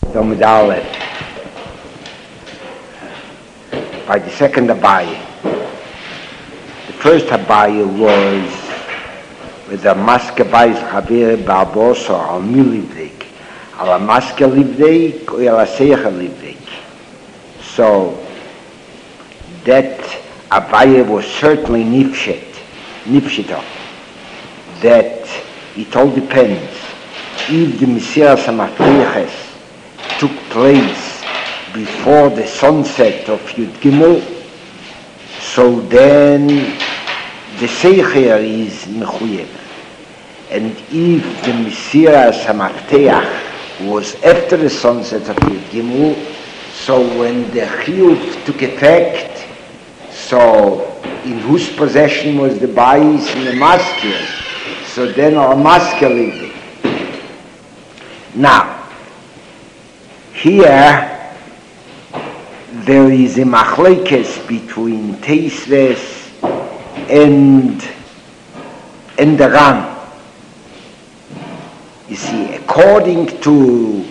Lamed Aleph. By the second Abaye. The first Abaye was with the Maske Bayis Chavir Barbosa al Mi Livdek, al Maske Livdek or al Seicha Livdek. So that Abaye was certainly nifshita, that it all depends. If the Mesiras HaMafteches took place before the sunset of Yud Gimel, so then the Seicher is Mechuyev. And if the Mesiras HaMaftech was after the sunset of Yud Gimel, so when the Chiyuv took effect, so in whose possession was the Bayis and the Maskir? So then our Maskir lived it. Now, here there is a machlekes between Teisves and the Ran. You see, according to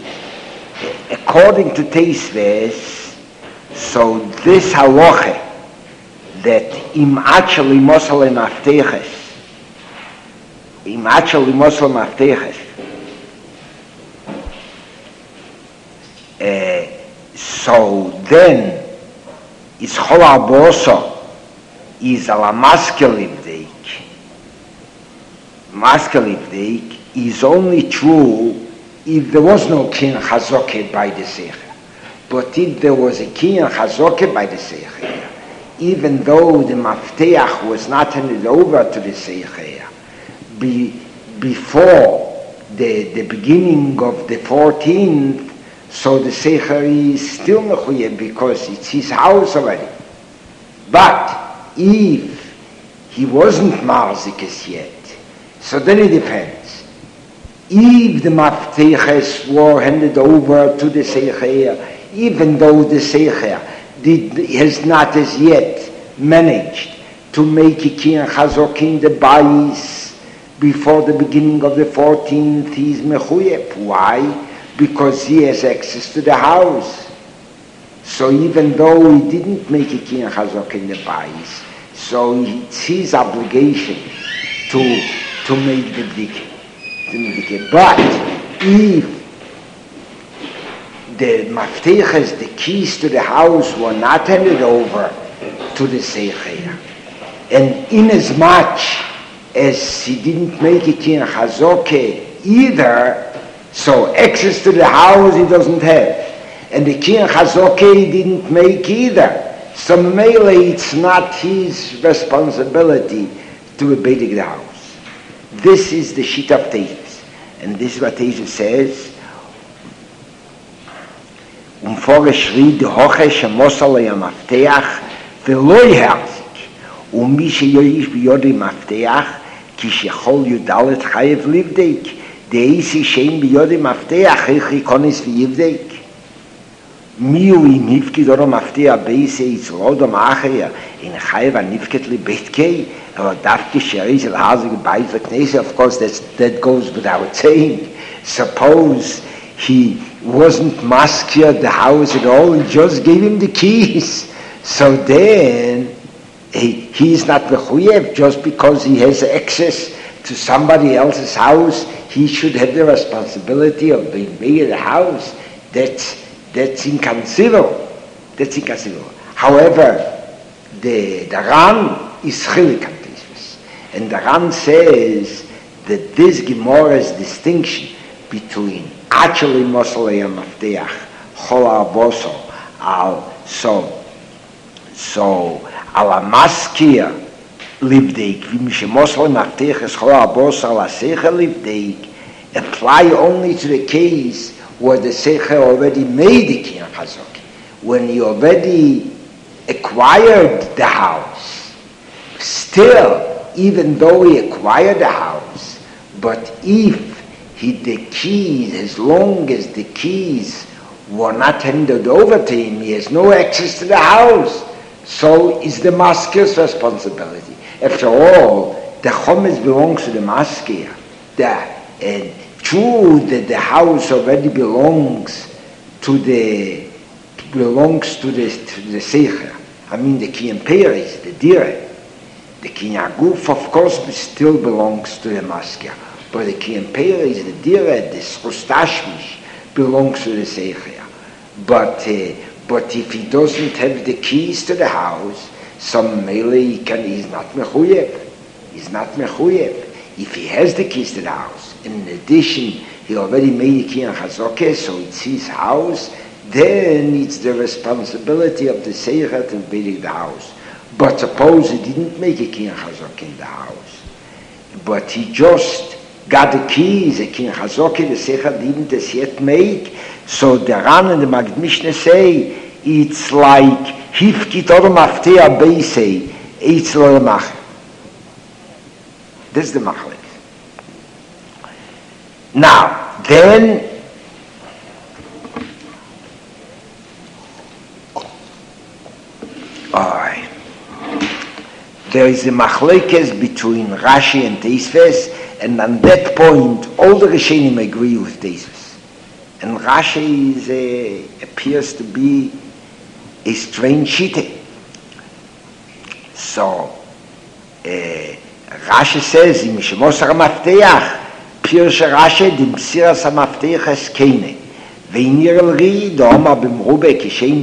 Teisves, so this halacha that im actually mosel mafteches, so then is chol aboso is ala maskelivdeik is only true if there was no kinyan chazoket by the seicher. But if there was a kinyan chazoket by the seicher, even though the mafteach was not handed over to the seicher before the beginning of the 14th, so the Seicher is still Mechuyeh because it's his house already. But if he wasn't Marzikes yet, so then it depends. If the Mafteches were handed over to the Seicher, even though the Seicher has not as yet managed to make a Kinyan Chazok in the Bayis before the beginning of the 14th, he is Mechuyeh. Why? Because he has access to the house. So even though he didn't make a kinyan chazok in the bayis, so it's his obligation to make the bdike. But if the mafteches, the keys to the house, were not handed over to the seicher, and inasmuch as he didn't make a kinyan chazok either, so access to the house he doesn't have, and the kinyan chazok he didn't make either. So mainly it's not his responsibility to abate the house. This is the shit of Teisves, and this is what Teisves says. Vorgeschrieben hoche shemosal yamafteach veloy herzik, mi sheyoish biyodi mafteach ki shechol yudalet chayev livdeik. The easy shame beyond the mafteach he konis v'yivdek. Miu im hifki doro mafteach beise it's lodo macher in chayev anifket li betkei or dafke sheris el hazig beis knese. Of course that goes without saying. Suppose he wasn't maskir the house at all, he just gave him the keys. So then he is not mechuyev just because he has access to somebody else's house. He should have the responsibility of being made in the house. That's inconceivable. However, the Ran is chilik on this, and the Ran says that this Gemara's distinction between actually mosel yamafteach chol aboso al ala maskir livdeik v'mishe mosel yamafteach chol aboso ala seicher livdeik apply only to the case where the seicher already made the kinyan chazok, when he already acquired the house. Still, even though he acquired the house, but if the keys, as long as the keys were not handed over to him, he has no access to the house. So is the maskir's responsibility. After all, the chometz belongs to the maskir. And true that the house already belongs belongs to the Seicher. I mean, the Kiyam Peres, the Dire. The Kinyan Guf, of course, still belongs to the Maskir. But the Kiyam Peres, the Dire, the Schustashmish, belongs to the Seicher. But if he doesn't have the keys to the house, some melee he's not mechuyev. He's not mechuyev. If he has the keys to the house, in addition, he already made a Kiyam Chazokeh, so it's his house, then it's the responsibility of the Seicher to build the house. But suppose he didn't make a Kiyam Chazokeh in the house, but he just got the keys, a Kiyam Chazokeh, the Seicher didn't as yet make, so the Ran and the Magid Mishneh say, it's like Hifkit or Maftea Beisei, it's lo Macher. This is the Machlik. Now, then, alright, there is a Machlekes between Rashi and Tosfos, and on that point, all the Rishonim agree with Tosfos. And Rashi appears to be a strange shite. So, Rashi says, "Im shemos ha-mafteach, Pirush Rashi dim siras ha-mafteach es keine, ve'inir el-ri do'oma b'mrube kishem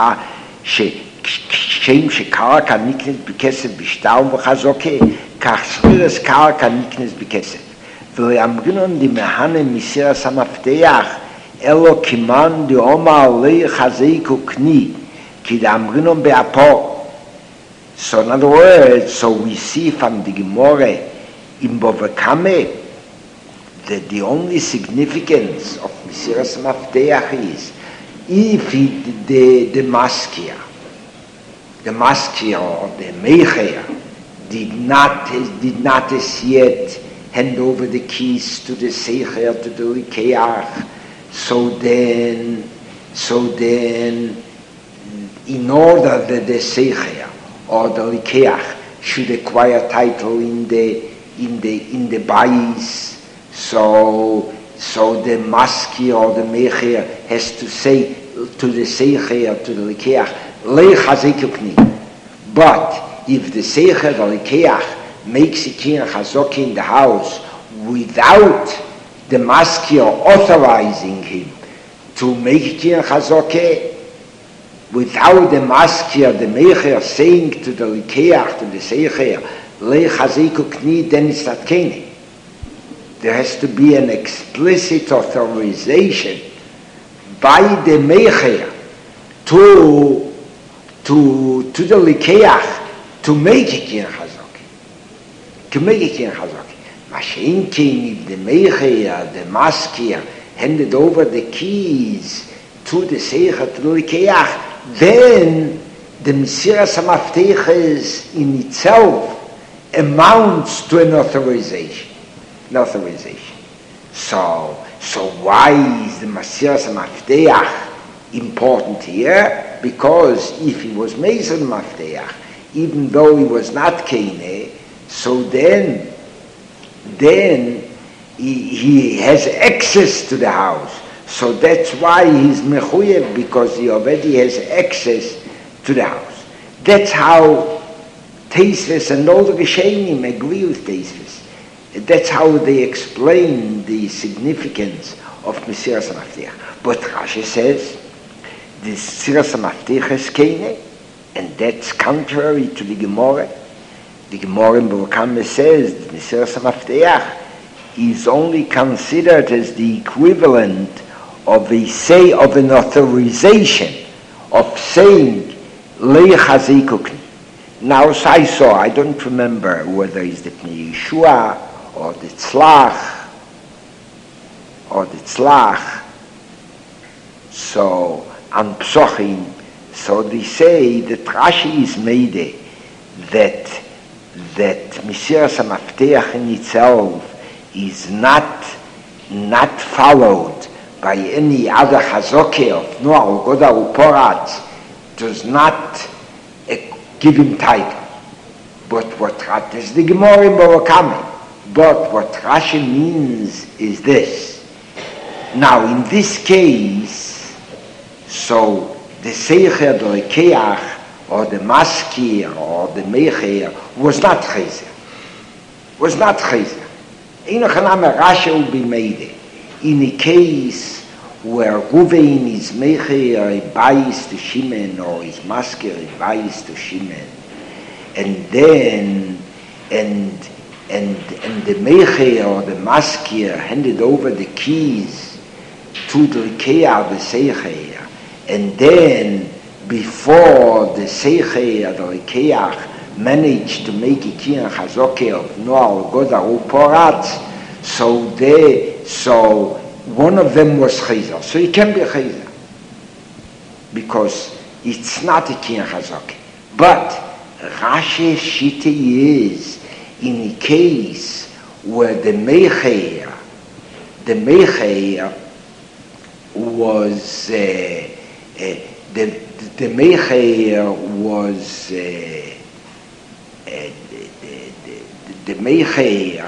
שקרקע נקנס בכסף בשטר ובחזוקה, כך סחירס קרקע נקנס בכסף. ולאמרינון דמהנה מסירס המפתח, אלו כמן דאומר לי חזיק וקני, כי דאמרינון באפור. So in other words, so we see from the Gemara in Bava Kama that the only significance of Mesiras Mafteach is if the maskir or the Meicher did not as yet hand over the keys to the Seicher, to the Likeach, so then in order that the Seicher or the Likeach should acquire title in the bayis, so the maskir or the Meicher has to say to the Seicher, to the Likeach, but if the Seicher or Likeach makes a Kiyam Chazokeh in the house without the maskir authorizing him to make Kiyam Chazokeh, without the maskir, the Meicher saying to the Likeach, to the Seicher, then it's not Kene. There has to be an explicit authorization by the Meicher to the Likeach to make a Kiyam Chazokeh. To make a Kiyam Chazokeh. Mashenkin, if the Meicher, the maskir, handed over the keys to the Seicher, to the Likeach, then the Mesiras HaMafteiches in itself amounts to an authorization. So why is the Mesiras HaMafteiach important here? Because if he was Meser Mafteach, even though he was not Kene, so then he has access to the house. So that's why he's Mechuyev, because he already has access to the house. That's how Tosfos and all the Rishonim agree with Tosfos. That's how they explain the significance of Mesiras HaMafteiach. But Rashi says, the Mesiras HaMafteiach is Kene, and that's contrary to the Gemara. The Gemara in Bava Kama says the Mesiras HaMafteiach is only considered as the equivalent of an authorization of saying Lei Chazikukni. Now I don't remember whether it's the Pnei Yeshua or the Tzlach. So on Psochim, so they say that Rashi is made that Mesiras HaMafteiach in itself is not followed by any other Chazokeh of Noah or Goda or Porat, does not give him title. But what is the Gemara in Bava Kama? But what Rashi means is this. Now, in this case, So the Seicher, the Lekeach, or the Maskir, or the Mecher, was not Chayzer. Was not Chayzer. Einochaname Rasha will be made. In a case where Ruvain is Mecher, he buys to Shimon, or is Maskir, he buys to Shimon. And then, and the Mecher or the Maskir handed over the keys to the Lekeach, the Seicher, and then before the Seicher, the Lekeach, managed to make a Kiyan Chazoke of Noal Goda Uporat, so one of them was Chayzer. So it can be Chayzer, because it's not a Kiyan Chazoke. But Rashi Shita is in a case where the Mecher was the Mecher was the Mecher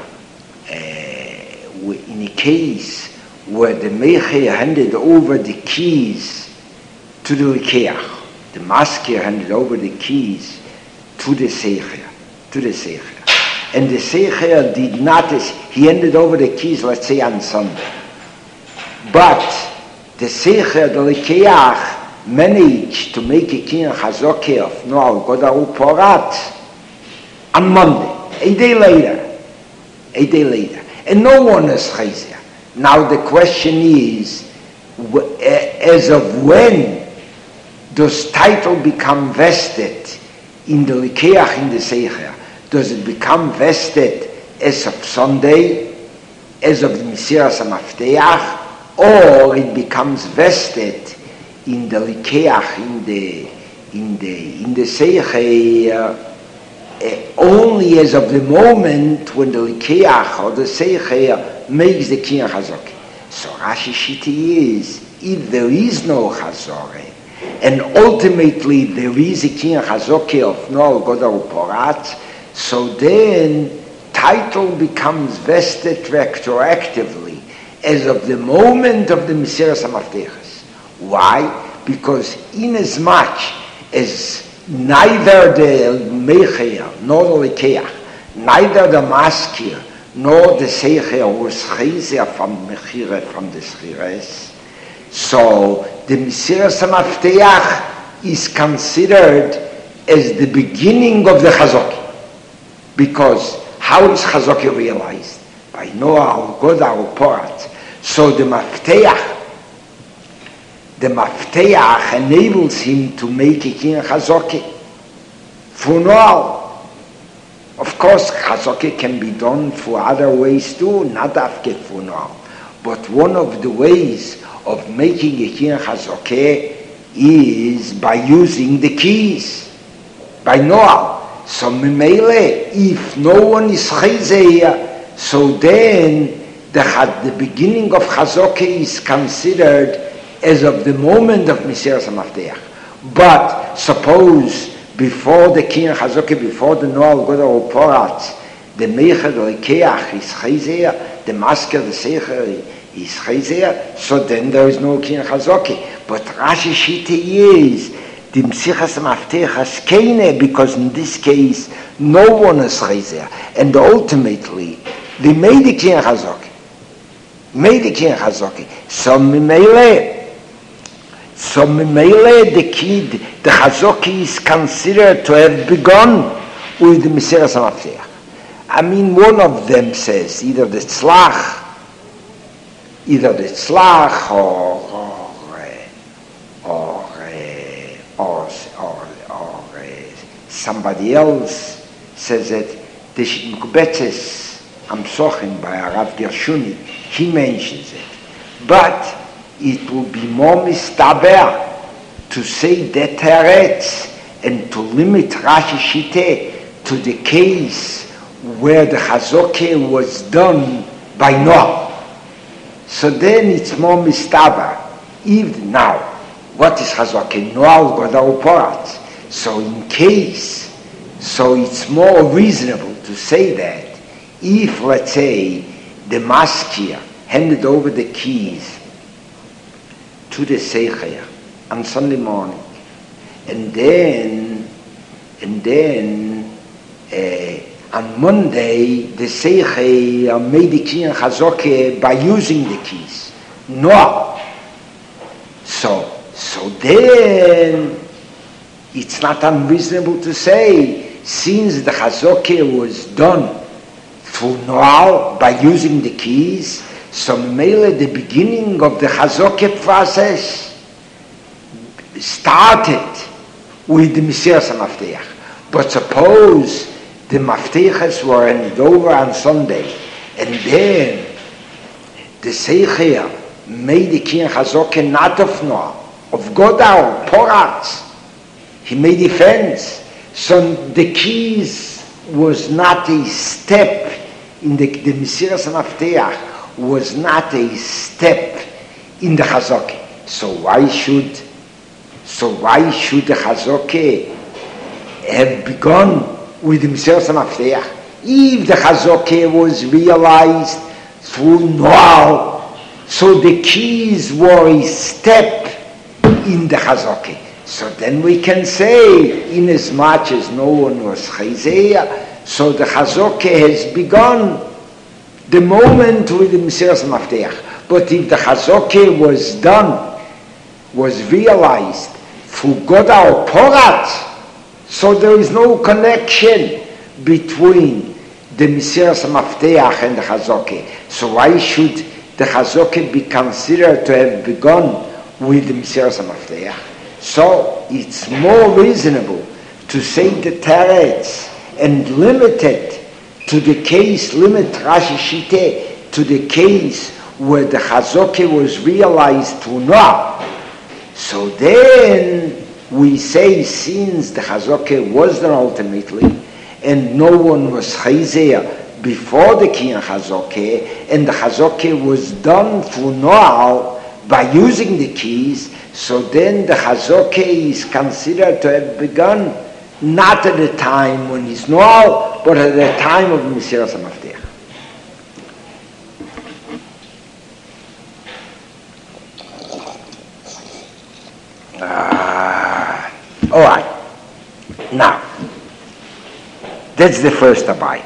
in a case where the Mecher handed over the keys to the Lekeach, the Maskir handed over the keys to the Seicher, and the Seicher did not, he handed over the keys, let's say on Sunday, but the Seicher, the Lekeach, managed to make a Kiyan Chazoke of Noal Goda Uporat on Monday, a day later, and no one is Chayzer. Now the question is, as of when does title become vested in the Lekeach, in the Seicher? Does it become vested as of Sunday, as of the Mesiras HaMafteach, or it becomes vested in the Lekeach, in the Seicher, only as of the moment when the Lekeach or the Seicher makes the Kiyan Chazoke? So Rashi Shita is, if there is no Chazore, and ultimately there is a Kiyan Chazoke of Noal Goda Uporat, so then title becomes vested retroactively as of the moment of the Mesiras HaMaftechas. Why? Because inasmuch as neither the Mecher nor the Lekeach, neither the Maskir nor the Seicher was Chayzer from Mechira, from the Schires, so the Mesiras HaMafteach is considered as the beginning of the Chazoki. Because how is Chazoki realized? By Noal Goda Uporat. So the Mafteach enables him to make a Kiyan Chazoki for Noal. Of course, Chazoki can be done for other ways too, not after for Noal. But one of the ways of making a Kiyan Chazoki is by using the keys, by Noal. So Mimele, if no one is Chayzer, so then the beginning of Chazoke is considered as of the moment of Mesiras HaMafteach. But suppose before the Kiyan Chazoke, before the Noal Goda Uporat, the Mecher, the Lekeach is Chayzer, the Maskir, the Seicher is Chayzer, so then there is no Kiyan Chazoke. But Rashi Shita is the Mesiras HaMaftechas Keine, because in this case no one is Chayzer, and ultimately they made the Kiyan Chazoke. So Mimele, the Chazoki is considered to have begun with the Mesiras HaMaftech. I mean, one of them says either the Tzlach or somebody else says that the Mukbetzes Amsochim by Rav Gershuni, he mentions it. But it will be more mistaber to say that teretz and to limit Rashi Shita to the case where the Chazoke was done by Noah. So then it's more mistaber. If now, what is Chazoke? Noah Goda Uporat. So in case, so it's more reasonable to say that if, let's say, the Maskir handed over the keys to the Seicher, on Sunday morning. And then on Monday, the Seiche made the key and Chazoke by using the keys. No. So then, it's not unreasonable to say, since the Chazoke was done through Noal by using the keys, so Mele, the beginning of the Chazoke process started with the Mesiras HaMafteach. But suppose the Mafteches were handed over on Sunday, and then the Seicher made the Kiyun Chazoke not of Noah, of Godau, Poratz. He made the fence. So the keys was not a step in the Mesiras HaMafteach was not a step in the Chazoke. So why should the Chazoke have begun with the Mesiras HaMafteach? If the Chazoke was realized through Noal, so the keys were a step in the Chazoke. So then we can say, in as much as no one was Chayzeya, so the Chazoke has begun the moment with the Mesiras HaMafteach. But if the Chazoke was done, was realized through Goda or Porat, so there is no connection between the Mesiras HaMafteach and the Chazoke. So why should the Chazoke be considered to have begun with the Mesiras HaMafteach? So it's more reasonable to say the Teretz and limit it to the case, limit Rashi Shiteh to the case where the Chazoke was realized to Noah. So then we say, since the Chazoke was done ultimately, and no one was Chayzeya before the Kiyun Chazoke, and the Chazoke was done through Noah by using the keys, so then the Chazoke is considered to have begun not at the time when he's Noah, but at the time of Mesiras HaMafteach. All right. Now, that's the first Abai.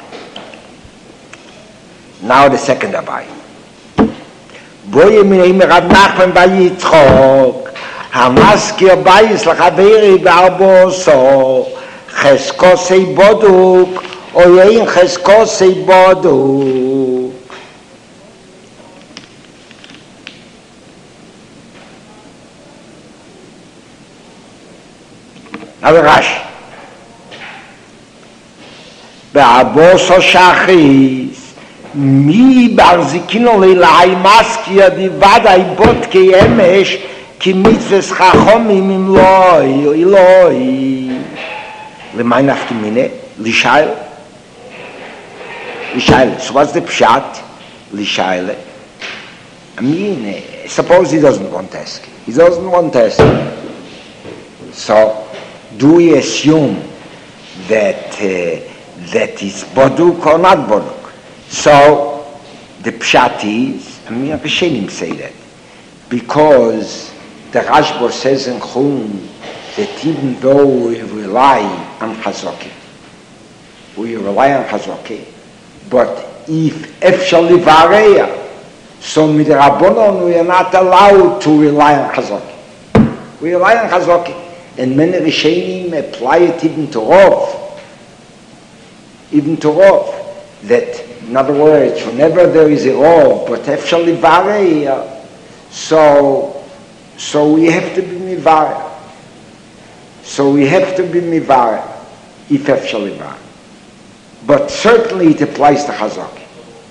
Now the second Abai. Boye minei Rab Nachman bar Yitzchok, hamaskir bayis l'chaveri b'arboso, cheskosei boduk, oyein cheskosei boduk. Now the Rashi. B'arboso shachis, mi barzikino leilai maskia di vadai botke yemesh ki mitzves chachomim im loi lemay nafkimine lishail. So what's the pshat? Lishail. I mean, suppose he doesn't want to ask. So do we assume that is boduk or not boduk? So the pshat is, I mean, Rishonim say that, because the Rashba says in Chum that even though we rely on Chazoke, but if Efshal Livareya, so midrabanon we are not allowed to rely on Chazoke. We rely on Chazoke, and many Rishonim apply it even to Rov, that in other words, whenever there is a rov, but efshal livarei, so we have to be mivarei. If efshal livarei. But certainly it applies to Chazoke.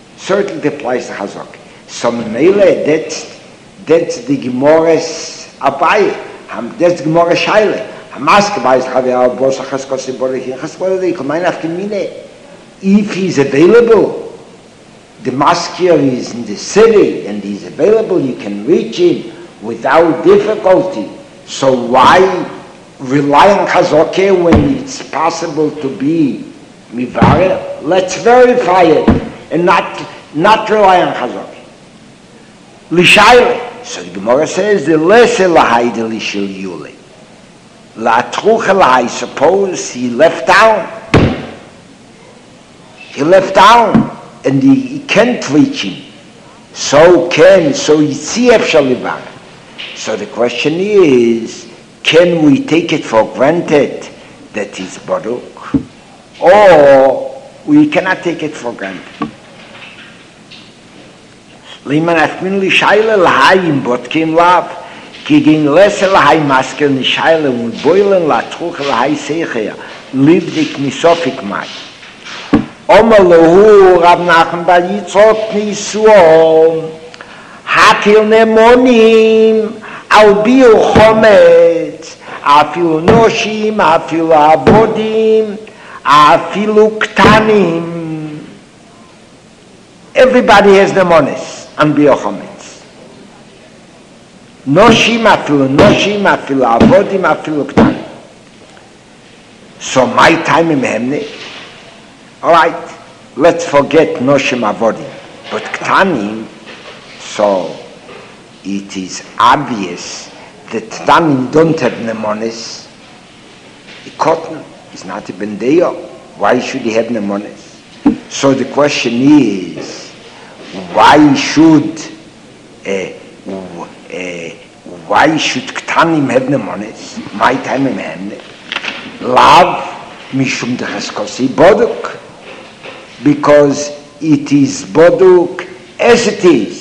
So Mele, that's the Gemara's Abaye. That's the Gemara's Shaila. Hamask Abaye Chaver Bosa Chaskosi Borich Chaskosi Komain Afkimine. If he's available, the maskir is in the city and he's available, you can reach him without difficulty. So why rely on Chazoke when it's possible to be Mivareh? Let's verify it and not rely on Chazoke. Lishayle. So the Gemara says, the lesser lahai shel yule. La trucha lahai, suppose he left town. He left town, and he can't reach him. So Yitzi efshar livar. So the question is, can we take it for granted that it's Baduk? Or we cannot take it for granted? Liman afmin li shaila lahai im botkim lav, ki gin lese lahai masker ni shaila und boilen la truch lahai seicher, livdik misofik mai. Omalahu Rav Nachman bar Yitzchok nisuom, hakil nemonim, al biu chometz, afilu noshim, afilu avodim, afilu ktanim. Everybody has nemonis and biu chometz. Noshim, afilu avodim, afilu ktanim. So my time in Hemne, all right, let's forget Noshim Avodim. But Ktanim, so it is obvious that Ktanim don't have Nemonis. The cotton is not even there. Why should he have Nemonis? So the question is, why should Ktanim have Nemonis? My time in Hemne. Lav Mishum Dechaskosi Boduk. Because it is Boduk as it is.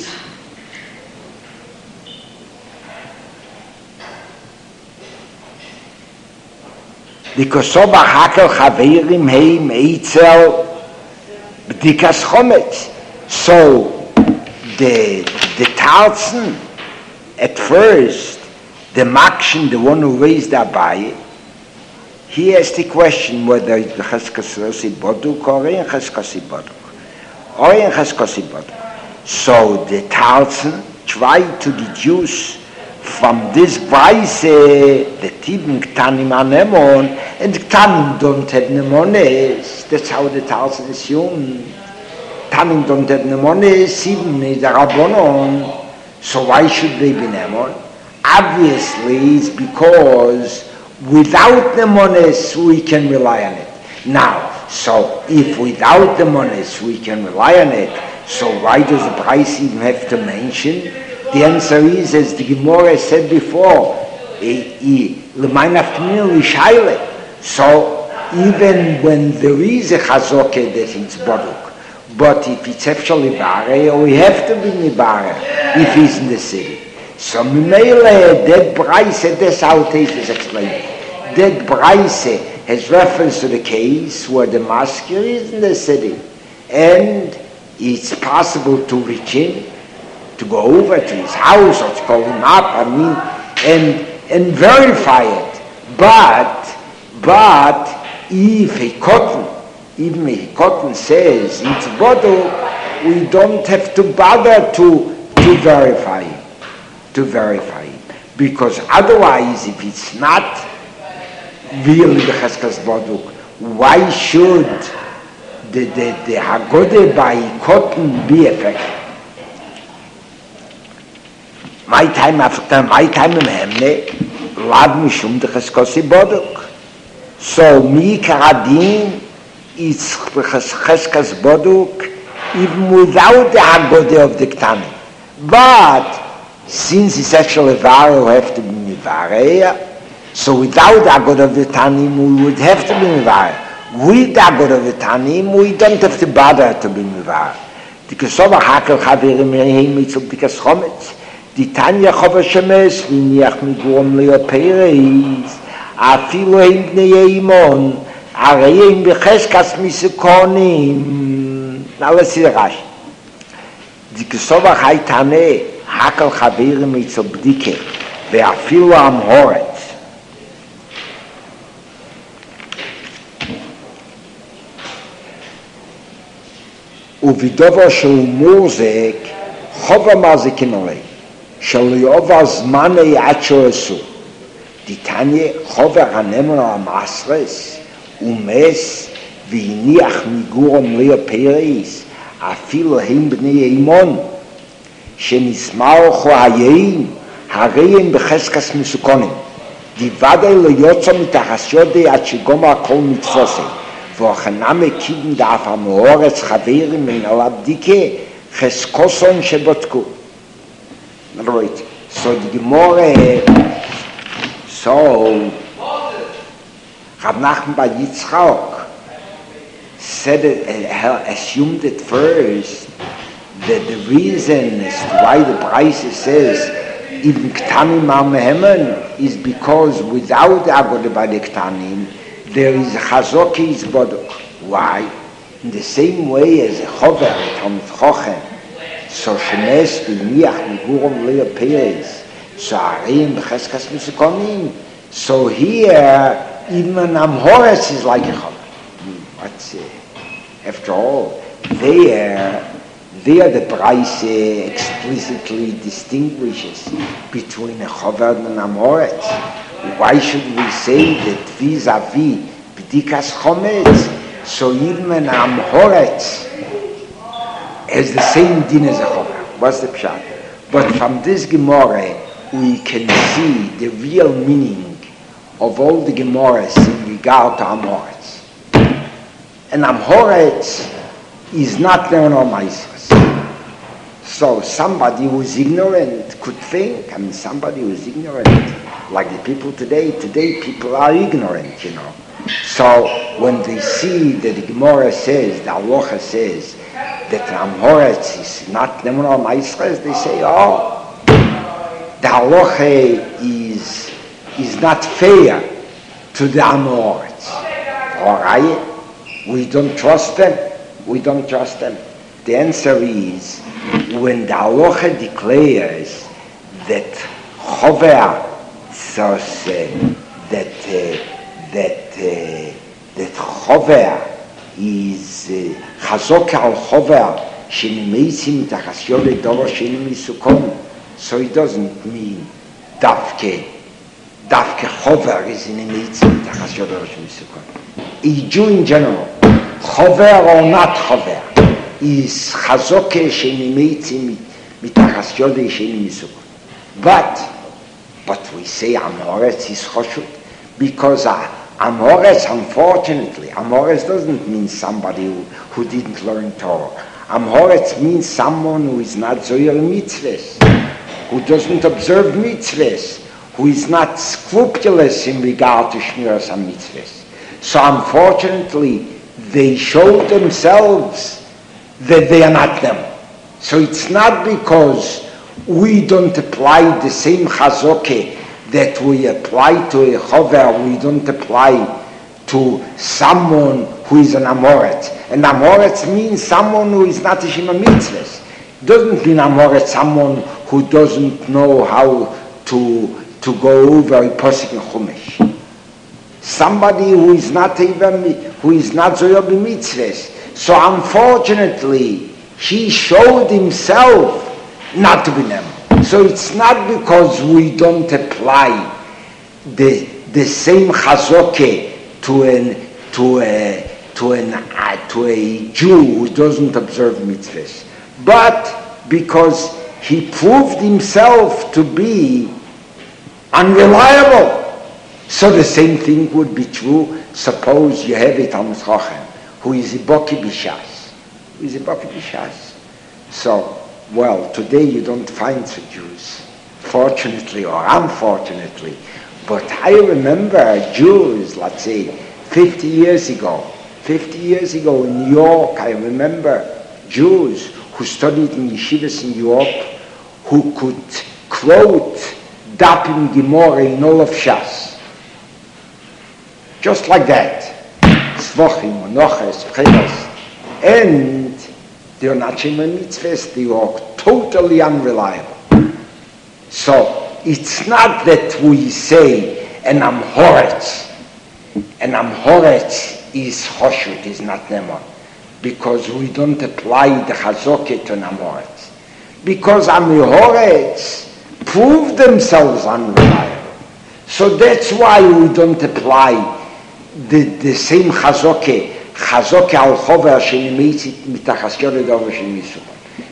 Because Soba Hakel Chaveirim Heim Eitzel B'dikas Chometz. So the Tarzen, at first, the Makshin, the one who raised Abaye, he asked the question whether it's the Cheskasi Boduk or in Cheskasi Boduk. So the Tarzen tried to deduce from this Braise that even Ktanim are Nemon, and Ktanim don't have Nemones. That's how the Tarzen assumed. Ktanim don't have Nemones, even in the Rabbonon. So why should they be Nemon? Obviously, it's because without the mones, we can rely on it. Now, so if without the mones, we can rely on it, so why does the price even have to mention? The answer is, as the Gemara said before, so even when there is a chazoke that it's Baduk, but if it's actually Bare, we have to be Nibare if he's in the city. So Mimele, that Braise, that's how Teis is explained. That Braise has reference to the case where the masker is in the city, and it's possible to reach him, to go over to his house or to call him up, and verify it. But if even a cotton says it's Boduk, we don't have to bother to verify it. Because otherwise, if it's not really the Cheskas Boduk, why should the Hagode by cotton be effective? My time in Hemne, Lav Mishum the Cheskas Boduk. So Mi Karadin is Cheskas Boduk even without the Hagode of the Ktanim. But since it's actually Vare, we have to be Mivare. So without the Agod of the Tanim, we would have to be Mivare. With the Agod of the Tanim, we don't have to bother to be Mivare. Because Soba Hakel Chaverim Reheim Mitzel B'dikas Chometz. The Tanya Chova Shemes, V'niach Migurom Leo Pereis, Afilu Heim Bnei Yeimon, Areim B'cheskas Misukonim. Now let's see the Rashi. The Soba Haitane, Hakel Chaverim Mitzel B'dike, Ve'afilu Am Horetz. ובדובר של מוזק, חובה מזיקים עלי, שלא יעבור זמני עד שעשו. דיתניה חובה הנמון על המסרס, ומס, והניח מיגורם לי הפרס, אפילו הם בני אימון. שנסמאוכו היום, הרי הם בחזקס מסוכונים. דיוודאי לא יוצא מתחסיודי עד שגומר כל מתפוסי. ואוכנם הקידן דאף המאורץ חברים מן הלבדיקה חזקוסון שבודקו. Right. So the Gemara, Rav Nachman bar Yitzchak said assumed at first that the reason as to why the price says even Ktanim al Mehemen is because without the Avodah by the Ktanim there is a Chazoki is Bodok. Why? In the same way as a Chover at Talmid Chochem, so Shemes B'miach Migurum Leo Perez, so Arim B'cheskas Musikonim. So here, even an Amhoretz is like a Chover. After all, there the price explicitly distinguishes between a Chover and an Amhoretz. Why should we say that vis-a-vis B'dikas Chometz, so even an Amhoretz has the same din as a Chover? What's the pshat? But from this Gemara, we can see the real meaning of all the Gemaras in regard to Amhoretz. And Amhoretz is not Leonor Maisras. So somebody who is ignorant could think, somebody who is ignorant, like the people today people are ignorant, you know. So when they see that the Gemara says, the Halacha says, that Amhoretz is not Leonor Maisras, they say, oh, the Halacha is not fair to the Amhoretz. All right? We don't trust them. The answer is, when the Halacha declares that Chover, that Chover is Chazok al Chover, Shenimeitzi mitachasyo ledoro sheni misukon. So it doesn't mean Davke Chover is in Meitzi mitachasyo ledoro sheni misukon. A Jew in general, Chover or not Chover, is Chazok Shenimeitzi mitachasyo ledoro sheni misukon. But we say Amhoretz is Choshut, because Amhoretz, unfortunately, Amhoretz doesn't mean somebody who didn't learn Torah. Amhoretz means someone who is not Zoyer Mitzvahs, who doesn't observe Mitzvahs, who is not scrupulous in regard to Shmiras HaMitzvahs. So unfortunately, they show themselves that they are not them. So it's not because we don't apply the same Chazoke that we apply to a Chover, we don't apply to someone who is an Amhoretz. And Amhoretz means someone who is not a Shema Mitzvahs. It doesn't mean Amhoretz someone who doesn't know how to go over a Posik in Chumash. Somebody who is not Zoyer B'mitzvahs. So unfortunately, he showed himself not to be them. So it's not because we don't apply the same Chazoke to a Jew who doesn't observe mitzvahs, but because he proved himself to be unreliable. So the same thing would be true. Suppose you have a Talmid Chochem who is a Boki B'Shas. So, well, today you don't find such Jews, fortunately or unfortunately. But I remember Jews, let's say, 50 years ago in New York, I remember Jews who studied in yeshivas in Europe who could quote Dapim Gemara in all of Shas. Just like that. Tzvochim, Monoches, Pchelas. And they are not Shema Mitzvahs, they are totally unreliable. So, it's not that we say an Amhoretz is Choshut, is not Nemon, because we don't apply the Chazoket to an Amhoretz. Because Amhoretz prove themselves unreliable. So that's why we don't apply the same Chazoke al Chover Shenimeitzi mitachasyo ledoro sheni misukon.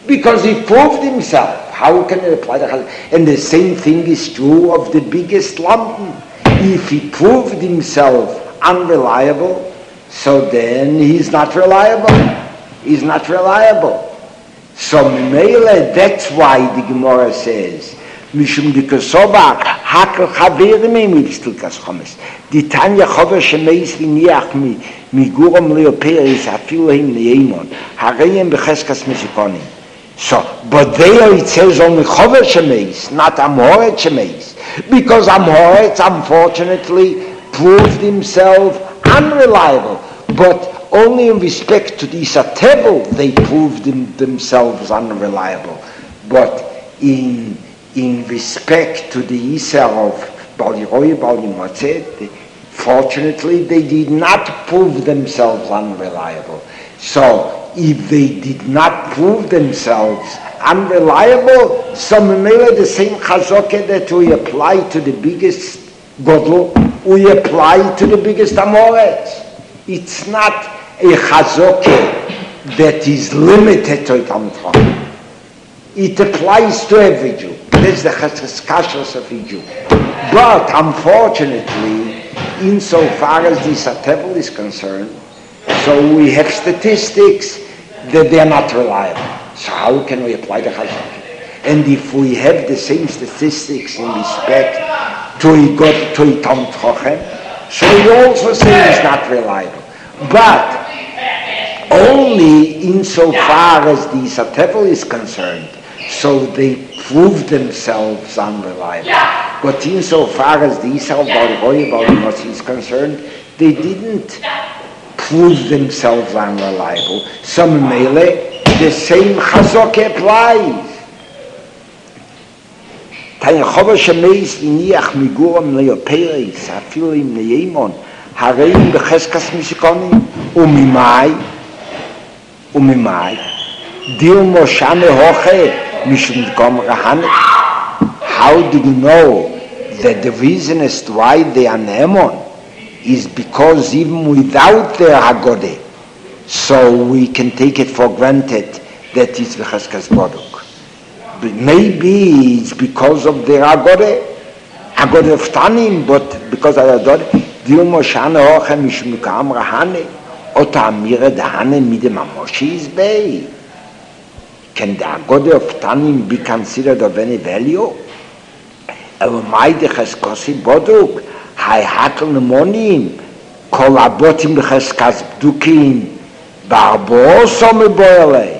Because he proved himself. How can it apply to Chazon? And the same thing is true of the biggest Lampen. If he proved himself unreliable, so then he's not reliable. He's not reliable. So Mele, that's why the Gemara says, Mishum dikosova hakel chaverim mibstilkas chomes. The Tanya chover shemeis v'niach miguram leoperis afilohim neimon hareim becheskas mishikonim. So, but there it says only chover shemeis, not Amoret shemeis, because Amoret unfortunately proved himself unreliable. But only in respect to the Isatevel they proved themselves unreliable. But in respect to the Isa of Bal Yeroy, Bal Yimotzeh, fortunately they did not prove themselves unreliable. So if they did not prove themselves unreliable, so Memele the same Chazoke that we apply to the biggest Godel, we apply to the biggest Amoret. It's not a Chazoke that is limited to Talmid Chacham. It applies to every Jew. That's the Cheskashos of a Jew. But unfortunately, insofar as the Isatevel is concerned, so we have statistics that they are not reliable. So how can we apply the Chazoke? And if we have the same statistics in respect to a Talmid Chacham, so we also say it's not reliable. But only insofar as the Isatevel is concerned, so they prove themselves unreliable. But insofar as the Isa of Bal Yeroy, Bal Yimotzeh is concerned, they didn't prove themselves unreliable. So Mele, the same Chazok applies. Tanya chover shemeis v'niach miguram leoperis afilohim neimon hareim becheskas mishikonim umimai dil moshane hoche mishum gom rahane. How do you know that the reason as to why they are neemon is because even without their Haggadah, so we can take it for granted that it's becheskas boduk. But maybe it's because of their Haggadah of Tanim, but because of their Haggadah, Dil Moshane Hoche Mishum Gam Rahane, Ota Amira Dahane Midem Amoshi is Bei. Can the Haggadah of Tanim be considered of any value? Elamai de Cheskosi Boduk, Hai Hakel Nemonim, Kol Abotim Becheskas Bdukim, Barbo Some Boyle.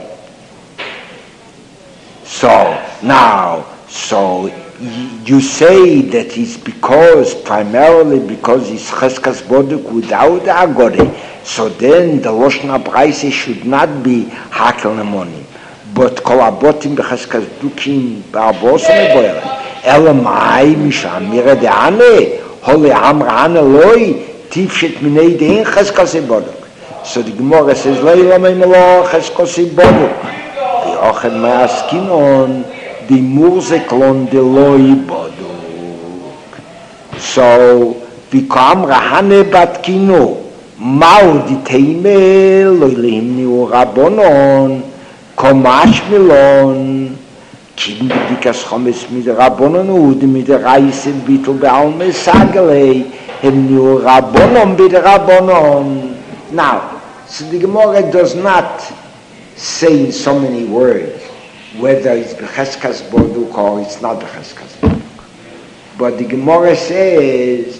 So you say that it's primarily because it's Cheskas Boduk without the Haggadah. So then the Loshen HaBraisa should not be Hakel Nemonim, but Kol Abotim Becheskas Bdukim, Barbo Some Boyle. Elamai Mishamira Deane, Hole Amrane Loi, Tifshet Minei Dein Cheskas Boduk. So the Gemara says, Leila Meimelo Cheskas Boduk. Ochem Me'askinon, the Murzeklon de Loi Boduk. So, Vikam Rahane Batkino, Mau di Teime, Loilim Niu Rabbonon, Komash Milon, Kind Dikas Chomes mit Rabbonon Ud, mit Reise Bittel Bealme Sagelei, Hem Niu Rabbonon bid Rabbonon. Now, so the Gemara does not say in so many words whether it's Becheskas Boduk or it's not Becheskas Boduk. But the Gemara says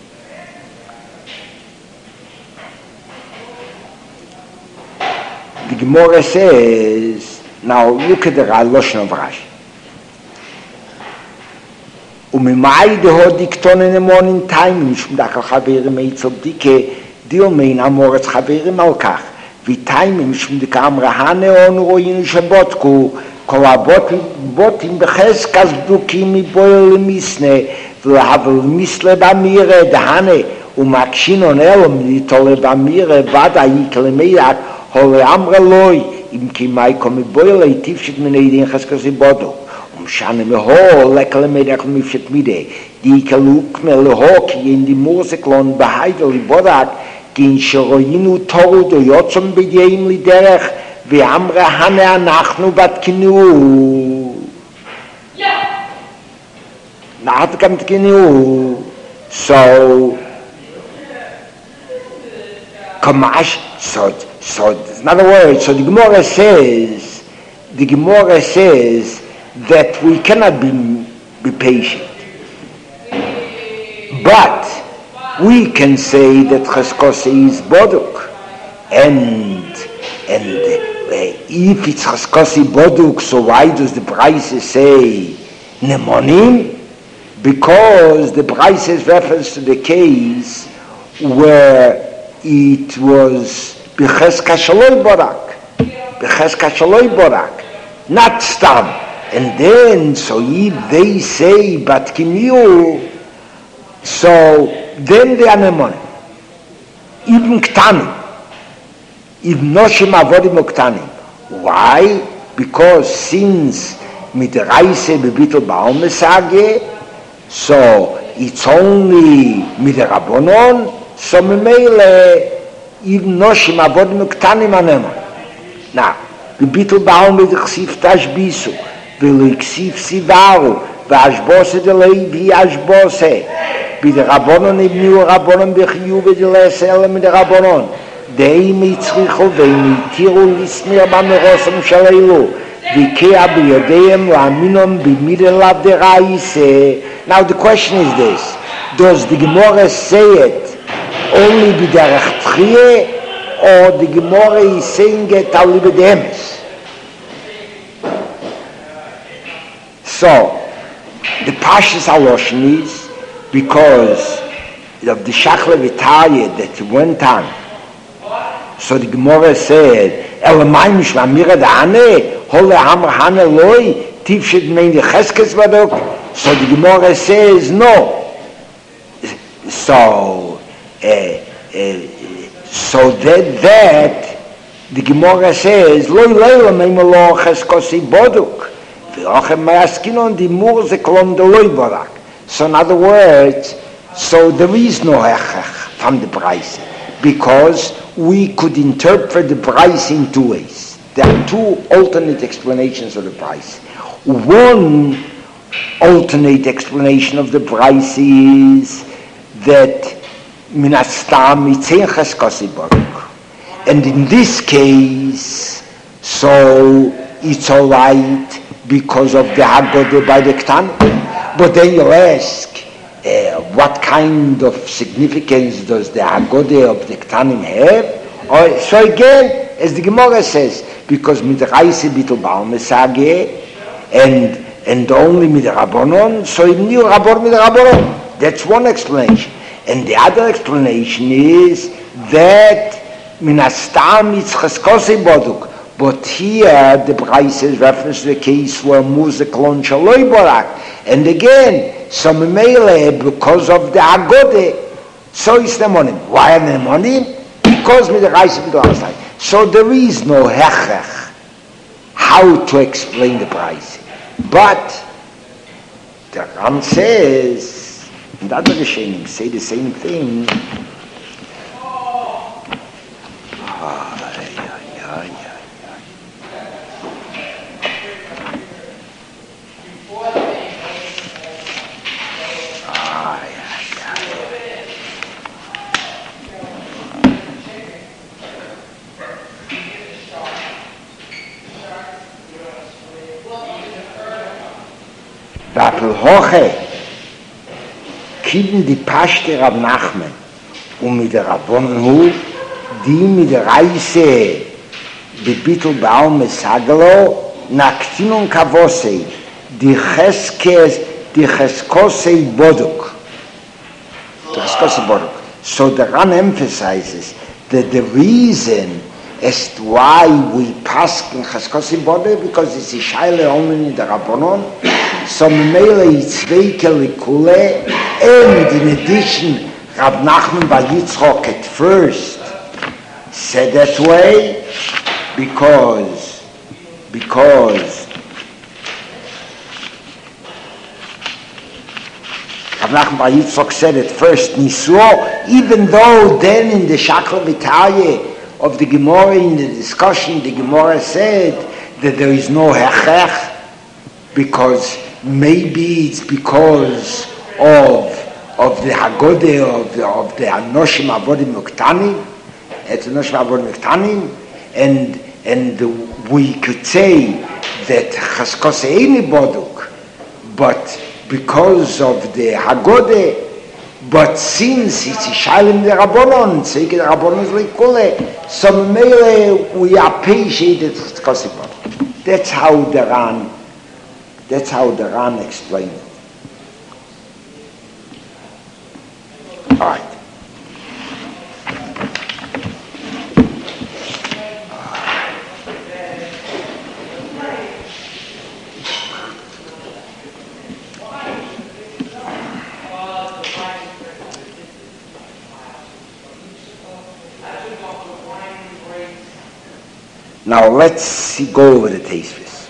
now look at the Loshen of Rashi. Umimai deho diktonen emon in time mishum dakal chaverim eitzel dike dil mein amoretz chaverim al kach v'taimim mishum dikam rahane on royin shebotku kol abotim becheskas bdukim miboil lemisne v'lahavel misle b'amire dehane umakshinon elom litole b'amire vada yikel meiak hole amre loy im kimai komiboil eitivshit meneidin cheskas iboduk Shane meho lekle medach mifshet mide di kaluk melho ki in di Moseklon beheidel bodak gin shroinu torud yotzum begeim li derech ואמרה הנה אנחנו בתקנו. אנחנו גם תקנו. So in other words, so the Gemara says that we cannot be patient. But we can say that Cheskose is Boduk. And if it's Cheskose Boduk, so why does the Braisa say Nemonim? Because the Braisa refers to the case where it was B'cheska Shaloi Borak, not Stam. And then, so if they say Batkimiu, so then they are Nemonim. Even Ktanim. Even Noshim Avodim Ktanim. Why? Because since mit Reise Bebittel Baum Sage, so it's only mit der Rabbonon, so memele even Noshim Avodim Ktanim Anemon. Now, Bebittel Baum mit Chsif Tashbisu, Velo Chsif Sivaru, Vashbose de Levi Ashbose, Bi der Rabbonon ibnu Rabbonon Bechiyuv de Lesel mit der Rabbonon. Dei mitzrichu vei mitiru lismir b'merosam shaleilu v'kea b'yodeim la'aminom b'mirelav deraise. Now the question is this: does the Gemara say it only b'derech tchiyeh, or the Gemara is saying it al b'demes? So the Pashas Haloshen is because of the Shachla V'Taya that went on. So the Gemara said, Elamaimish v'amira da'ane, hole hamar hane loi, tifshid mein Cheskes Boduk. So the Gemara says, no. So that the Gemara says, loi leila meima lo Cheskosi Boduk. V'ochem ma'askinon di mur ze kolom de loi borak. So in other words, so there is no hechach from the price, because we could interpret the price in two ways. There are two alternate explanations of the price. One alternate explanation of the price is that minastam itzein Cheskose Boduk, and in this case, so it's all right because of the Haggadah by the Ktan. But then you ask, what kind of significance does the Haggadah of the Ktanim have? So again, as the Gemara says, because mit Reise Bittel Baum Sage, and only mit Rabbonon, so in new Rabbon mit Rabbonon. That's one explanation. And the other explanation is that minastam it's Cheskose Boduk. But here the price is reference to the case where Musa Klon Shaloi Borak. And again, so memele because of the Haggadah, so it's Nemonim. Why are Nemonim? Because with the Reise B'Dor outside. So there is no hechech how to explain the price. But the Ram says, and other Rishonim say the same thing. V'apel hoche kiben die Pashte Rav Nachman mit der Rabbonon hu, die mit der Reise bebittel Baum Mesagalo naktinun kavosei die Cheskose Boduk. So the Ran emphasizes that the reason as to why we pass in Cheskose Boduk, because it's a shaila only in the Rabbonon. So memele yitzveike likule, and in addition, Rav Nachman bar Yitzchok at first said that way because Rav Nachman bar Yitzchok said at first Nisuo, even though then in the Shachla V'Taya of the Gemara in the discussion, the Gemara said that there is no hechech because maybe it's because of the Haggadah of the Anoshim Avodim Muktanim, it's Anoshim Avodim Muktanim, and we could say that Chaskos Eini Boduk, but because of the Haggadah, but since it's Ishalim the Rabbanon, Seike the Rabbanon is Likule, so mele we appreciate it Chaskos Boduk. That's how the Ran explained it. All right. Now let's go over the Tosfos.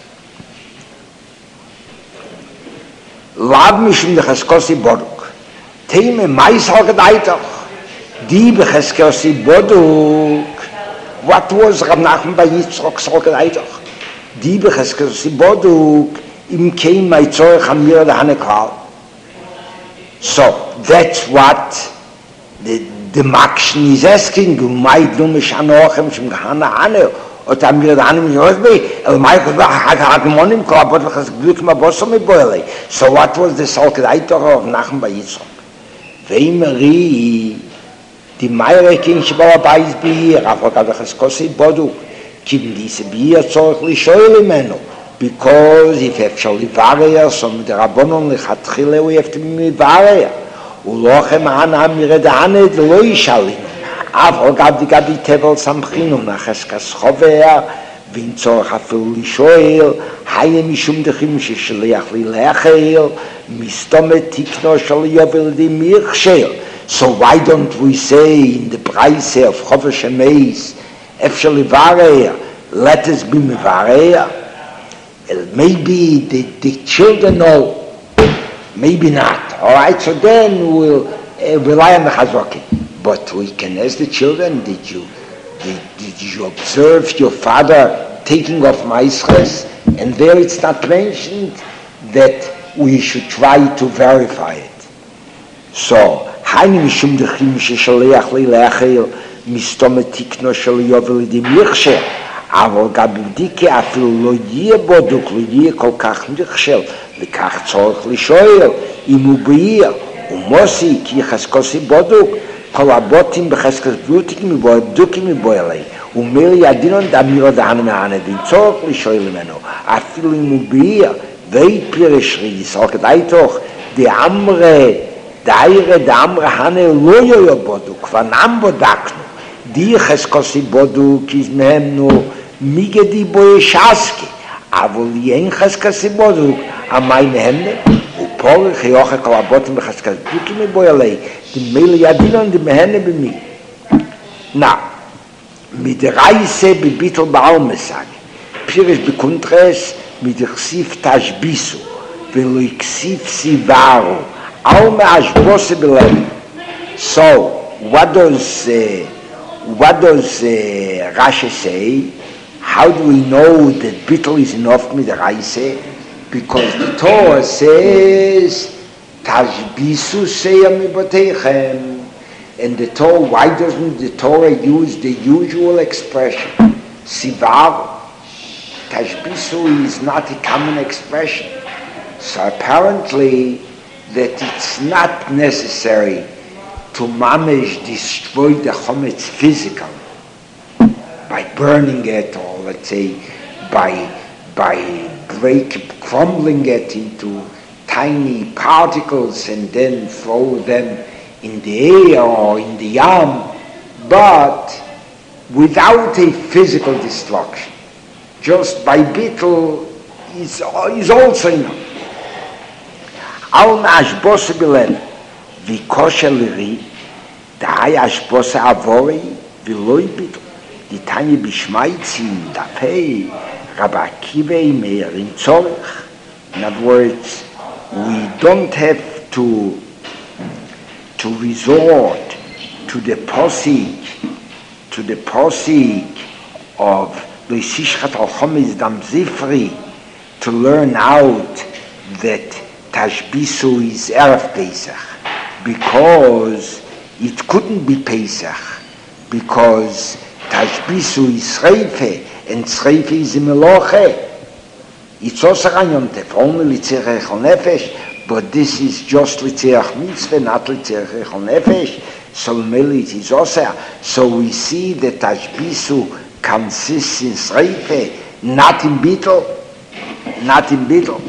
Lab mishum de Chaskosi Boduk. Teime Maisal Gedeitach. Die Chaskosi Boduk. What was Rab Nachman by Yitzchok Sal Gedeitach? Die Chaskosi Boduk. Im Keim Maitzorech Hamir de Hanekal. So that's what the Makshin is asking. Umay Dum Shanochem Shum Gehana Hanel. Und haben wir da einen Josbe, Michael hat Monim Korb, was Glück mal Bosso mit Boile. So what was the Salkeiter of Nachem bei Yitzchak? Veimeri, die Meire King Shbauer Beis Bier, aber da Chaskosi Boduk, kim diese Bier zorgli Scheule Menno, because if actually Varia, so mit der Rabbonon lechatchile, we have to be Varia. Ulochem an amire da Hanet lo Yishalim. אבל גדי תבל סמכינו נחסקס חובר ואין צורך אפילו לשאול היה משום דחים ששליח לי לאחר מסתומת תקנו של יובל די מיכשל. So why don't we say in the price of חופש המייס אפשר לברר, let us be מברר? Maybe the children know, maybe not. All right, so then we'll rely on the Chazokim. But we can ask the children, did you observe your father taking off maisches? And there it's not mentioned that we should try to verify it. So, Haini mishum dechim sheshaleach li leachel mistome tikno shel yovel di mirche, אבל גבדיקי אפילו לא יהיה בודוק, לא יהיה כל כך נכשל, וכך צורך לשאול, אם הוא בעיר, ומוסי, כי יחסקוסי בודוק, כל הבוטים בחסקס בוטיקים ובודוקים מבוילי, ומילי הדינון דמירו דהנה מהנדין, צורך לשאול ממנו, אפילו אם הוא בעיר, ואי פירש ריס, או כדאי תוך, דאמרה הנה לא יהיה בודוק, ונם בודקנו, די חסקוסי בודוק, איז מהמנו, מיגדי בוי שסקי, אבל אין חסקסי בודוק, המי מהמנה, ופורך יוכל כל הבוטים בחסקס בוטיקים מבוילי, מילי ידינון דמהנה במי. Now, mit der Reise בביטל באלמסג, פירש בקונטרס, mit der Ksif Tashbisu, ולא יקסיף סיברו, alma ashbose belev. So, what does Rashi say? How do we know that bittul is enough midaraise? Because the Torah says, Tashbisu seyam miboteichem. And the Torah, why doesn't the Torah use the usual expression? Sivar. Tashbisu is not a common expression. So apparently, that it's not necessary to mamish destroy the chometz physically by burning it, or let's say by crumbling it into tiny particles and then throw them in the air or in the yam, but without a physical destruction. Just by bittul is also enough. Alma ashbose bilen, vikoshe liri, dai ashbose avori, viloi bitl, ditanye bishmaitzim, dapei, rabakivei meirin tzorech. In other words, we don't have to resort to the posik to the posik of Leishishchat al-Chometz Dam Zifri to learn out that Tashbisu is Erev Pesach, because it couldn't be Pesach, because Tashbisu is Sreife, and Sreife is a Meloche. It's also Yom Tov, only Litzerech Echol Nefesh, but this is just Litzerech Mitzvah, not Litzerech Echol Nefesh, so Meli it is also. So we see that Tashbisu consists in Sreife, not in Bittul, not in Bittul.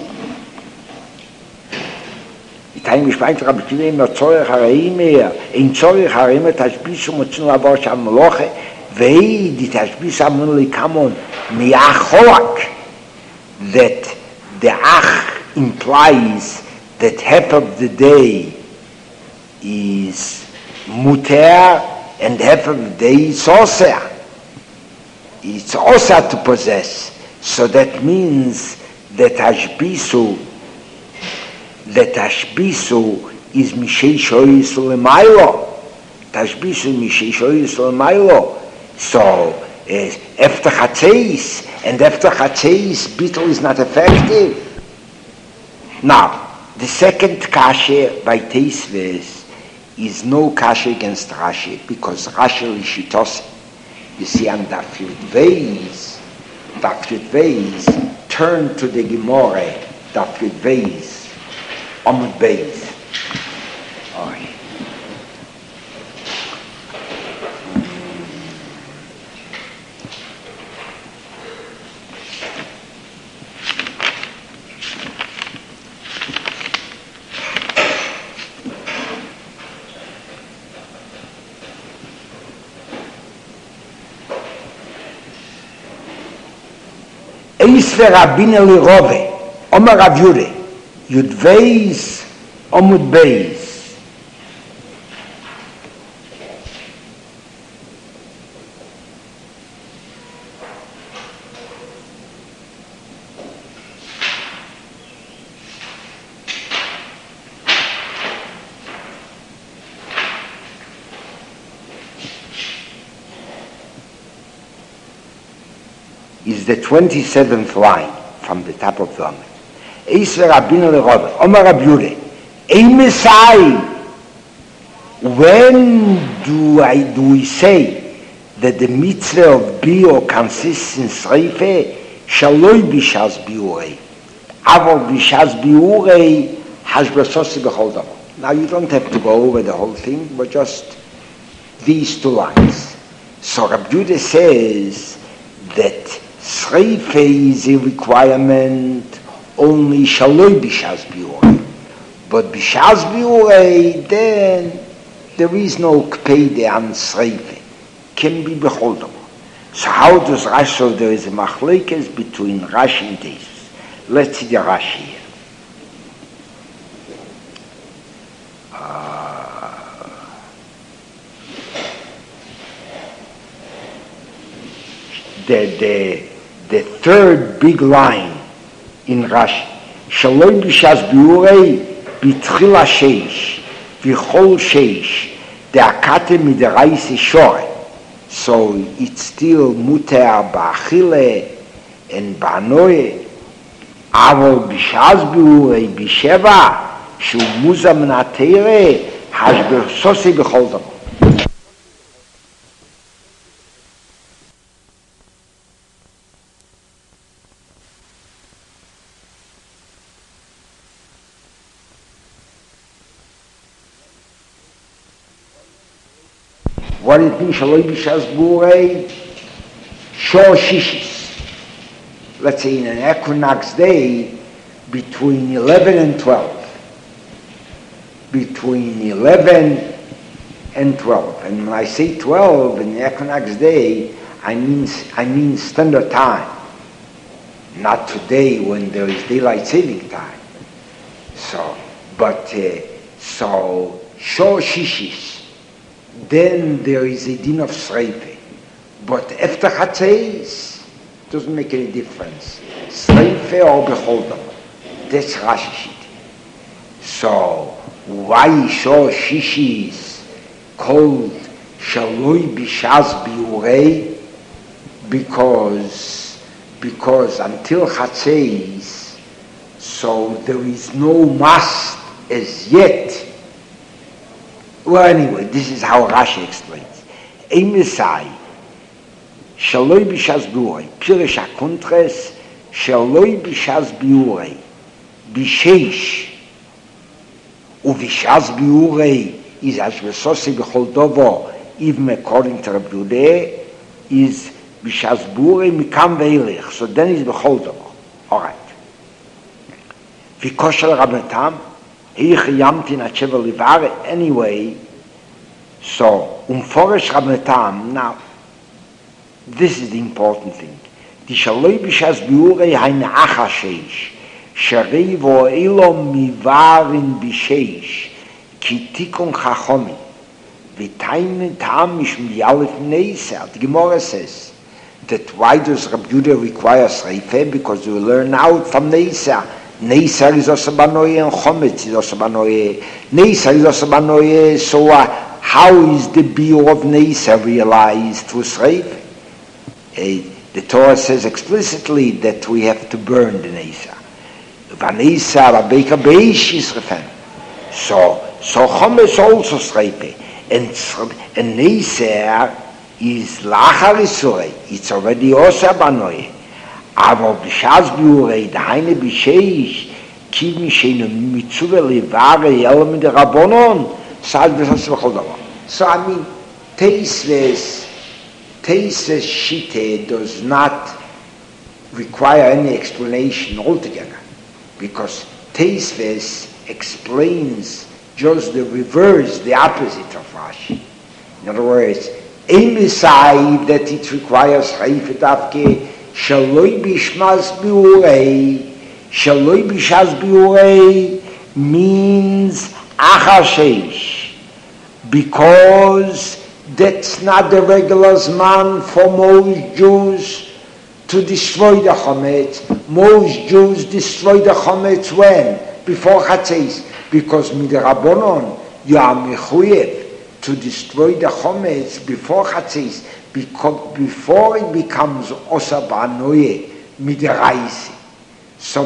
Time is fine, Rabbi Kiva, no Tzorech Hareimeh, in Tzorech Hareimeh, Tashbisu Motzin Lavor Sham Meloche, Vei di Tashbisu Amun Likamon, Mi'acholak, that the Ach implies that half of the day is Muter and half of the day is Oser. It's Oser to possess. So that means that Tashbisu is Mishei Shoyis Ulemailo. Tashbisu Mishei Shoyis Ulemailo. So, after Chatzeis, and after Chatzeis, Bittul is not effective. Now, the second kasha by Teisves is no kasha against Rashi, because Rashi Lishitos, you see on Daf Yud Beis, turn to the Gemara, Daf Yud Beis, Amud Beis. Eis Rabbeinu Lirove, Omer Rav Yure, Yud Beis, Amud Beis. Is the 27th line from the top of the Amud. Eis Rabbeinu Lirove, Omer Rav Yure, Ein Messiah. When do we say that the mitzvah of Bio consists in Sreife? Shaloi b'shas biurei, avol b'shas biurei hashbasosi b'chol davar. Now you don't have to go over the whole thing, but just these two lines. So Rabbi Judah says that Sreife is a requirement only Shaloi b'shas biurei, but b'shas biurei then there is no kpeide on Sreife, can be b'chol davar. So how does Rashi, so there is a machlekes between Rashi and Teisves. Let's see the Rashi here. The third big line in Rashi, Shaloi b'shas biurei b'tchila sheish v'chol sheish de'akate mid'raisi shore. So it's still muter ba'achile and ba'anoe, avol b'shas biurei b'sheva shu muza min ha'teire hashbersosi b'chol davar. What it means, Shaloi b'shas biurei, shor shishis. Let's say in an equinox day, between 11 and 12. Between 11 and 12. And when I say 12 in the equinox day, I mean standard time. Not today when there is daylight saving time. So shor shishis. Then there is a din of Sreife. But after Chatzeis, doesn't make any difference. Sreife or b'chol davar. That's Rashi Shita. So, why Shor Shishis called Shaloi bishas biurei, because until Chatzeis, so there is no must as yet. Well, anyway, this is how Rashi explains. Eimesai, Shaloi bishas biurei, Pirish HaKuntres, Shaloi bishas biurei, Bisheish, Uvishas biurei is as Vesosi b'chol dovo, even according to Rabbi Yehuda, is bishas biurei mikam ve'ilech. So then is b'chol dovo. All right. V'koshel Rabbetam, Yamtin Acheva Livare, anyway, so, Foresh Rabbetam, now, this is the important thing. Die Shaloi bishas biurei haine achasheish, sharei vo'elo mivarin bisheish, ki tikon chachomi, v'taime ta'am mishum yalef neiser. The Gemara says that why does Rabbi Yehuda require Sreife? Because you learn out from Neiser. Neiser is also banoye and Chometz is also banoye. Neiser is also banoye, so how is the biur of Neiser realized through Sreife? The Torah says explicitly that we have to burn the Neiser. Vaneiser abeika beish is refen. So Chometz also Sreife. And Neiser is lachar isurei. It's already also banoye. Aber b'shas biurei daheine b'sheish kivin sheinu mitzuvah levare yelem de rabbonon sad b'shas b'chol davar. So I mean, Teisves Shite does not require any explanation altogether, because Teisves explains just the reverse, the opposite of Rashi. In other words, Eimesai that it requires Chaifet Avke Shaloi bishmas biurei. Shaloi bishas biurei means achasheish, because that's not the regular zman for most Jews to destroy the Chometz. Most Jews destroy the Chometz when? Before Chatzeis. Because midrabanon you are mechuyev to destroy the Chometz before Chatzeis, because before it becomes osa banoye midiraisi. So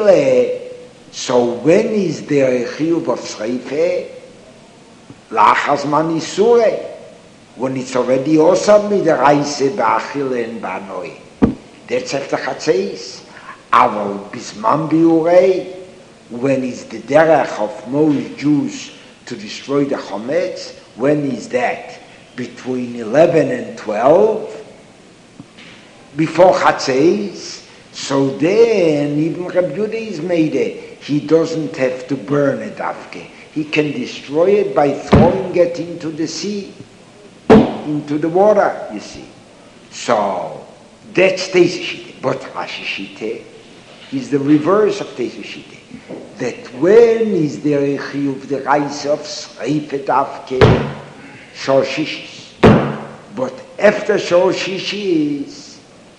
when is there a chiyuv of Sreife? Lachas man isure, when it's already osa midiraisi ba'achile and banoye. That's after Chatzeis. Aval bisman biurei, when is the derech of most Jews to destroy the Chometz? When is that? Between 11 and 12? Before Chatzeis? So then, even Rabbi Yehuda is made it. He doesn't have to burn it, Avke. He can destroy it by throwing it into the sea, into the water, you see. So, that's Teisves Shite. But Rashi Shite is the reverse of Teisves Shite. That when is there a chiyuv the reise of Sreifet Avke? Shor Shishis. But after Shor Shishis,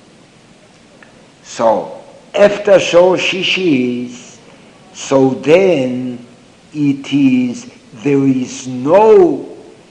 so after Shor Shishis, so then it is there is no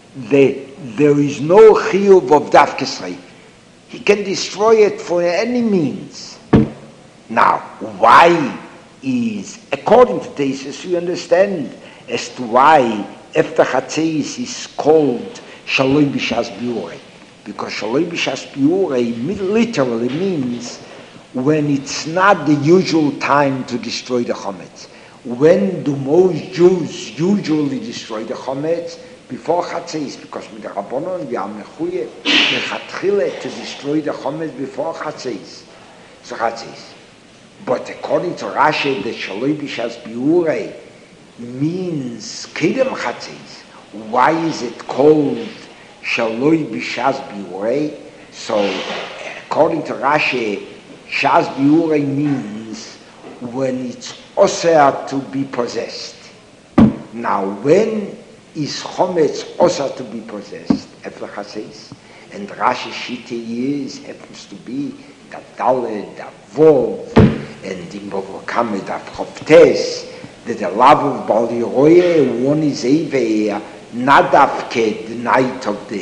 chiyuv of Davke Sreif. He can destroy it for any means. Now, why is, according to Teisves, we understand as to why after Chatzeis is called Shaloi b'shas biurei, because Shaloi b'shas biurei literally means when it's not the usual time to destroy the Chometz. When do most Jews usually destroy the Chometz? Before Chatzeis, because with the Rabbanon we are mechuyev mechatchile to destroy the Chometz before Chatzeis. So Chatzeis. But according to Rashi, the Shaloi b'shas biurei means Kedem Chatzeis. Why is it called Shaloi b'shas biurei? So, according to Rashi, Shas biurei means when it's osir to be possessed. Now, when is Chometz osir to be possessed? After Chatzeis. And Rashi Shite happens to be the Daled, the Vov, and in Bovokamed of Choftes, that the love of Bal Yeroye, one is Eve, not Avke, the night of the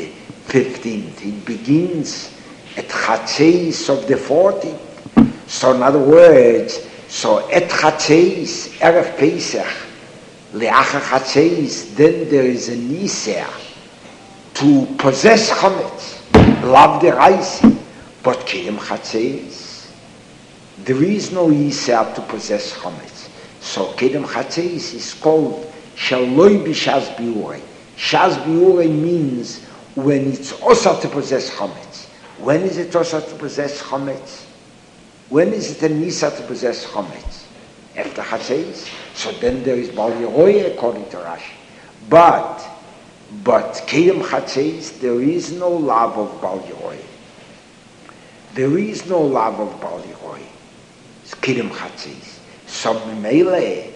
15th. It begins at Chatzeis of the 14th. So in other words, so at Chatzeis, Erev Pesach, Le'achar Chatzeis, then there is a Niser to possess Chometz, love the Reisi, but Kedem Chatzeis, there is no Niser to possess Chometz. So Kedem Chatzeis is called Shaloi B'Shas Biurei. Shas Biurei means when it's also to possess Chometz. When is it also to possess Chometz? When is it a Nisa to possess Chometz? After Chatzeis? So then there is Bal Yeroi according to Rashi. But Kedem Chatzeis, there is no love of Bal Yeroi. There is no love of Bal Yeroi. It's Kedem Chatzeis. Some Mele,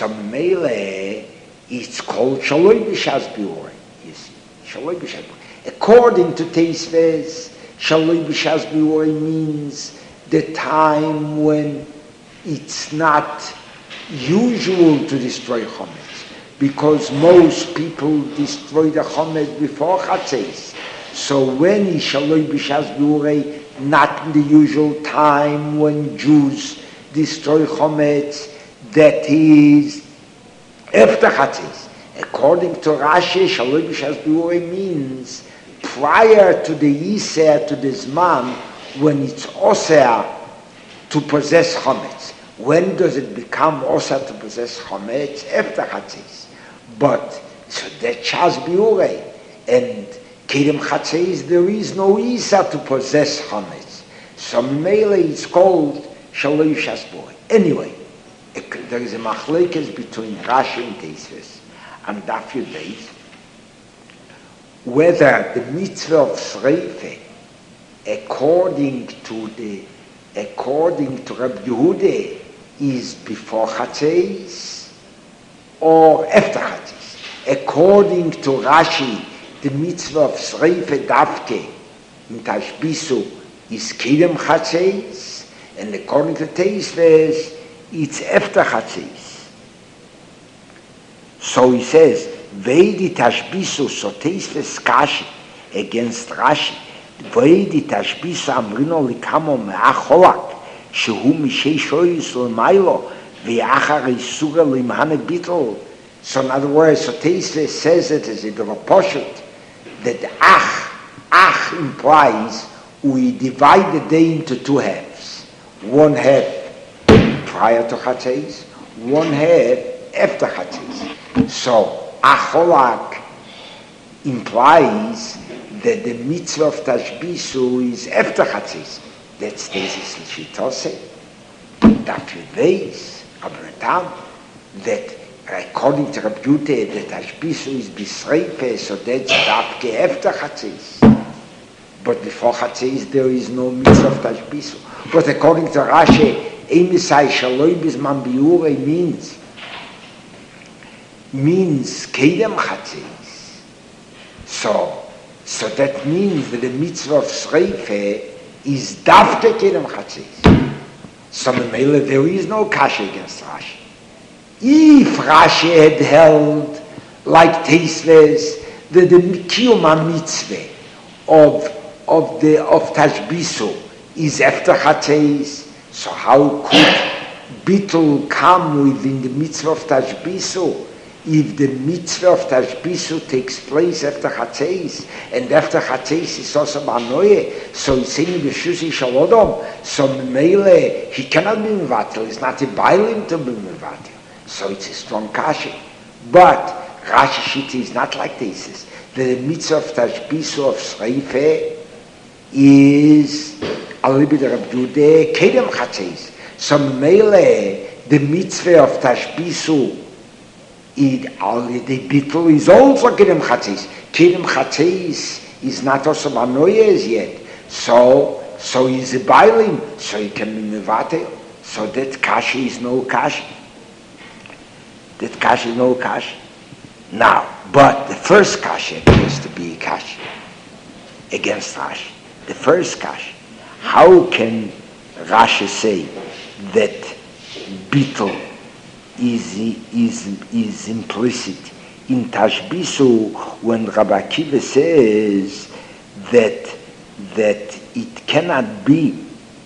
it's called Shaloi B'Shas Biurei. You see, Shaloi B'Shas Biurei. According to Teisves, Shaloi B'Shas Biurei means the time when it's not usual to destroy Chometz, because most people destroy the Chometz before Chatzeis. So when is Shaloi B'Shas Biurei, not in the usual time when Jews destroy Chometz, that is after Chatzeis. According to Rashi, Shaloi B'Shas Biurei means prior to the Yiseh, to the Zman, when it's Oseh to possess Chometz. When does it become Oseh to possess Chometz? After Chatzeis. But, so that's Shas Biurei. And Kedem Chatzeis, there is no Yiseh to possess Chometz. So Mele it's called Shaloi B'Shas Biurei. Anyway, there is a machlekes between Rashi and Teisves and Daf Yud Beis, whether the mitzvah of Sreife, according to Rabbi Yehuda, is before Chatzeis or after Chatzeis. According to Rashi, the mitzvah of Sreife Davke in Tashbisu is Kedem Chatzeis, and according to Teisves, it's after Chatzeis. So he says, Veidi Tashbisu, so Teisves Kashi against Rashi, Veidi Tashbisu Amrino Likamo Me'acholak, Shehu Mishei Shoyis L'maylo, Ve'achar Yisuga Limhane Bittel. So in other words, so Teisves says it as a Poshut, that Ach implies we divide the day into two halves. One half prior to Chatzeis, one half after Chatzeis. So Acholak implies that the mitzvah of Tashbisu is after Chatzeis. That's Tesis L'Shitose. Daf Yud Beis, Abratam, that according to Rabbi Yehuda, that Tashbisu is B'Sreife, so that's Dafke after Chatzeis. But before Chatzeis there is no mitzvah of Tashbisu. But according to Rashi, Emisai Shaloi B'Zman Biurei means Kedem Chatzeis. So that means that the mitzvah of Sreife is Davke Kedem Chatzeis. So Memele, there is no kasha against Rashi. If Rashi had held like Teisves that the Kiyuma mitzvah of Tashbisu is after Chatzeis, so how could Bittul come within the mitzvah of Tashbisu? If the mitzvah of Tashbisu takes place after Chatzeis, and after Chatzeis is also Banoye, so it's saying B'Shusi Shalodom, so Mele, he cannot be Mevatel, it's not a Bailim to be Mevatel. So it's a strong kasha. But Rashi Shita is not like this. The mitzvah of Tashbisu of Sreife is a little bit of Rabbi Kedem Chatzeis. So Mele, the mitzvah of Tashbisu, the Bittul is also Kedem Chatzeis. Kedem Chatzeis is not also Manoyes yet. So he's a Bailim, so he can be Mevatel. So that kasha is no kasha. That kasha is no kasha. Now, but the first kasha appears to be a kasha against Rashi. The first kasha. How can Rashi say that Bittul is implicit in Tashbisu when Rabbi Akiva says that it cannot be.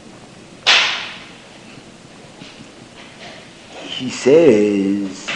He says,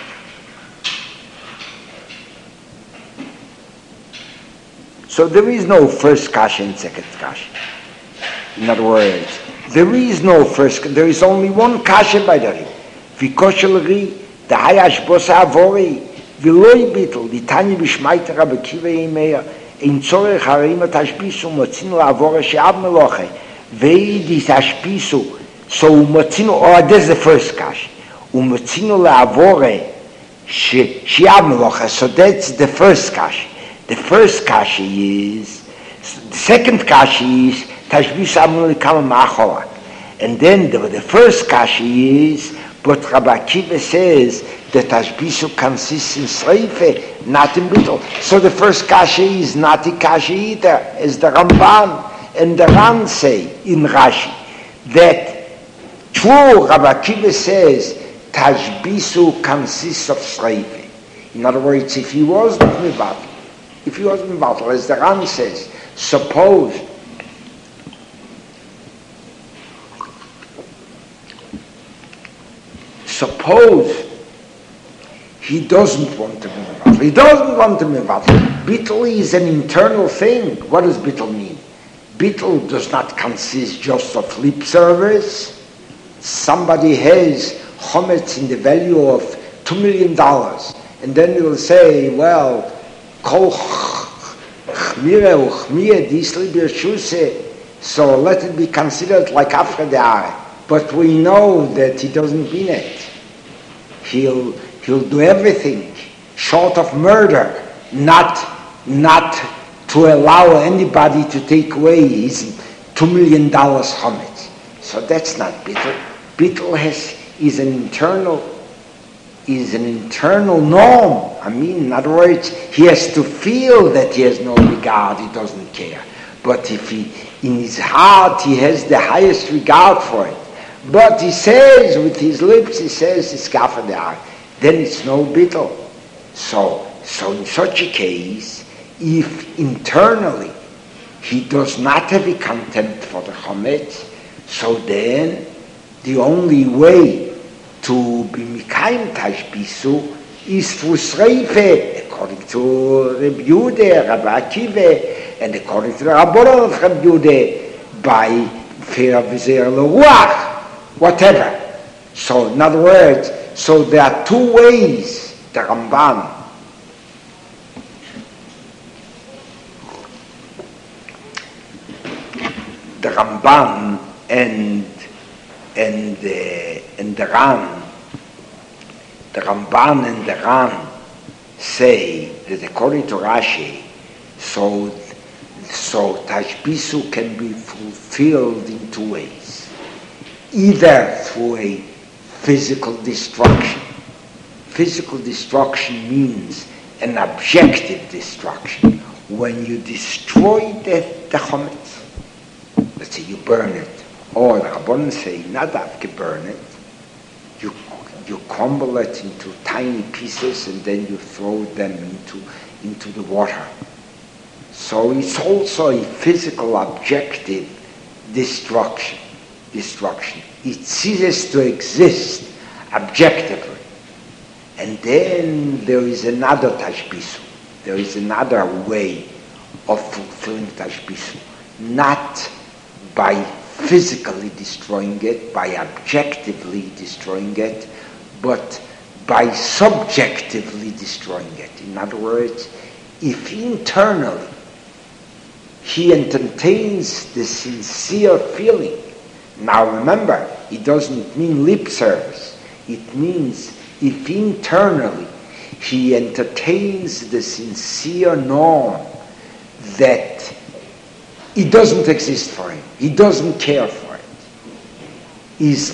so there is no first kasha and second kasha. In other words, there is only one kasha by the Ri. V'koshel Ri, the hayash bosa avori, v'loi bitl, the tanya b'shmaita Rabbi Kiva yimeya, in tzorech harim atashbisu, motzinu avora she'ab meloche, ve'idis ashbisu, so motzinu, there's the first kasha. Umotzinu le'avore she'ab meloche, so that's the first kasha. The first kasha is, the second kasha is, tashbisu amnu likama ma'achola. And then the first kasha is, but Rabbi Akiva says that tashbisu consists in sreife, not in bittul. So the first kasha is not a kasha either, as the Ramban and the Ran say in Rashi, that true Rabbi Akiva says tashbisu consists of sreife. In other words, if he wasn't mivatal, as the Ran says, suppose he doesn't want to be mivatal. He doesn't want to be mivatal. Bittul is an internal thing. What does bittul mean? Bittul does not consist just of lip service. Somebody has chometz in the value of $2 million, and then he will say, well, kol chmire uchmire disli b'yeshuse, so let it be considered like after the eye. But we know that he doesn't mean it. He'll do everything short of murder, not to allow anybody to take away his $2 million chometz. So that's not bittul. Bittul is an internal norm. I mean, in other words, he has to feel that he has no regard, he doesn't care. But if in his heart he has the highest regard for it, but he says with his lips, he says it's kafir de'ar, then it's no bittul. So in such a case, if internally he does not have a contempt for the chometz, so then the only way to be mikayim tashbisu is through sreife, according to Reb Yehuda, Rabbi Akiva, and according to the Rabbanon of Reb Yehuda, by fear of Vizer L'Ruach, whatever. So in other words, so there are two ways, the Ramban and the Ran, the Ramban and the Ran say that according to Rashi, so tashbisu can be fulfilled in two ways. Either through a physical destruction. Physical destruction means an objective destruction. When you destroy the chometz, let's say you burn it, or the Rabbanan say, not after burn it, you crumble it into tiny pieces and then you throw them into the water. So it's also a physical objective destruction. It ceases to exist objectively. And then there is another tashbisu. There is another way of fulfilling tashbisu. Not by physically destroying it, by objectively destroying it, but by subjectively destroying it. In other words, if internally he entertains the sincere feeling. Now remember, it doesn't mean lip service. It means if internally he entertains the sincere norm that it doesn't exist for him, he doesn't care for it, is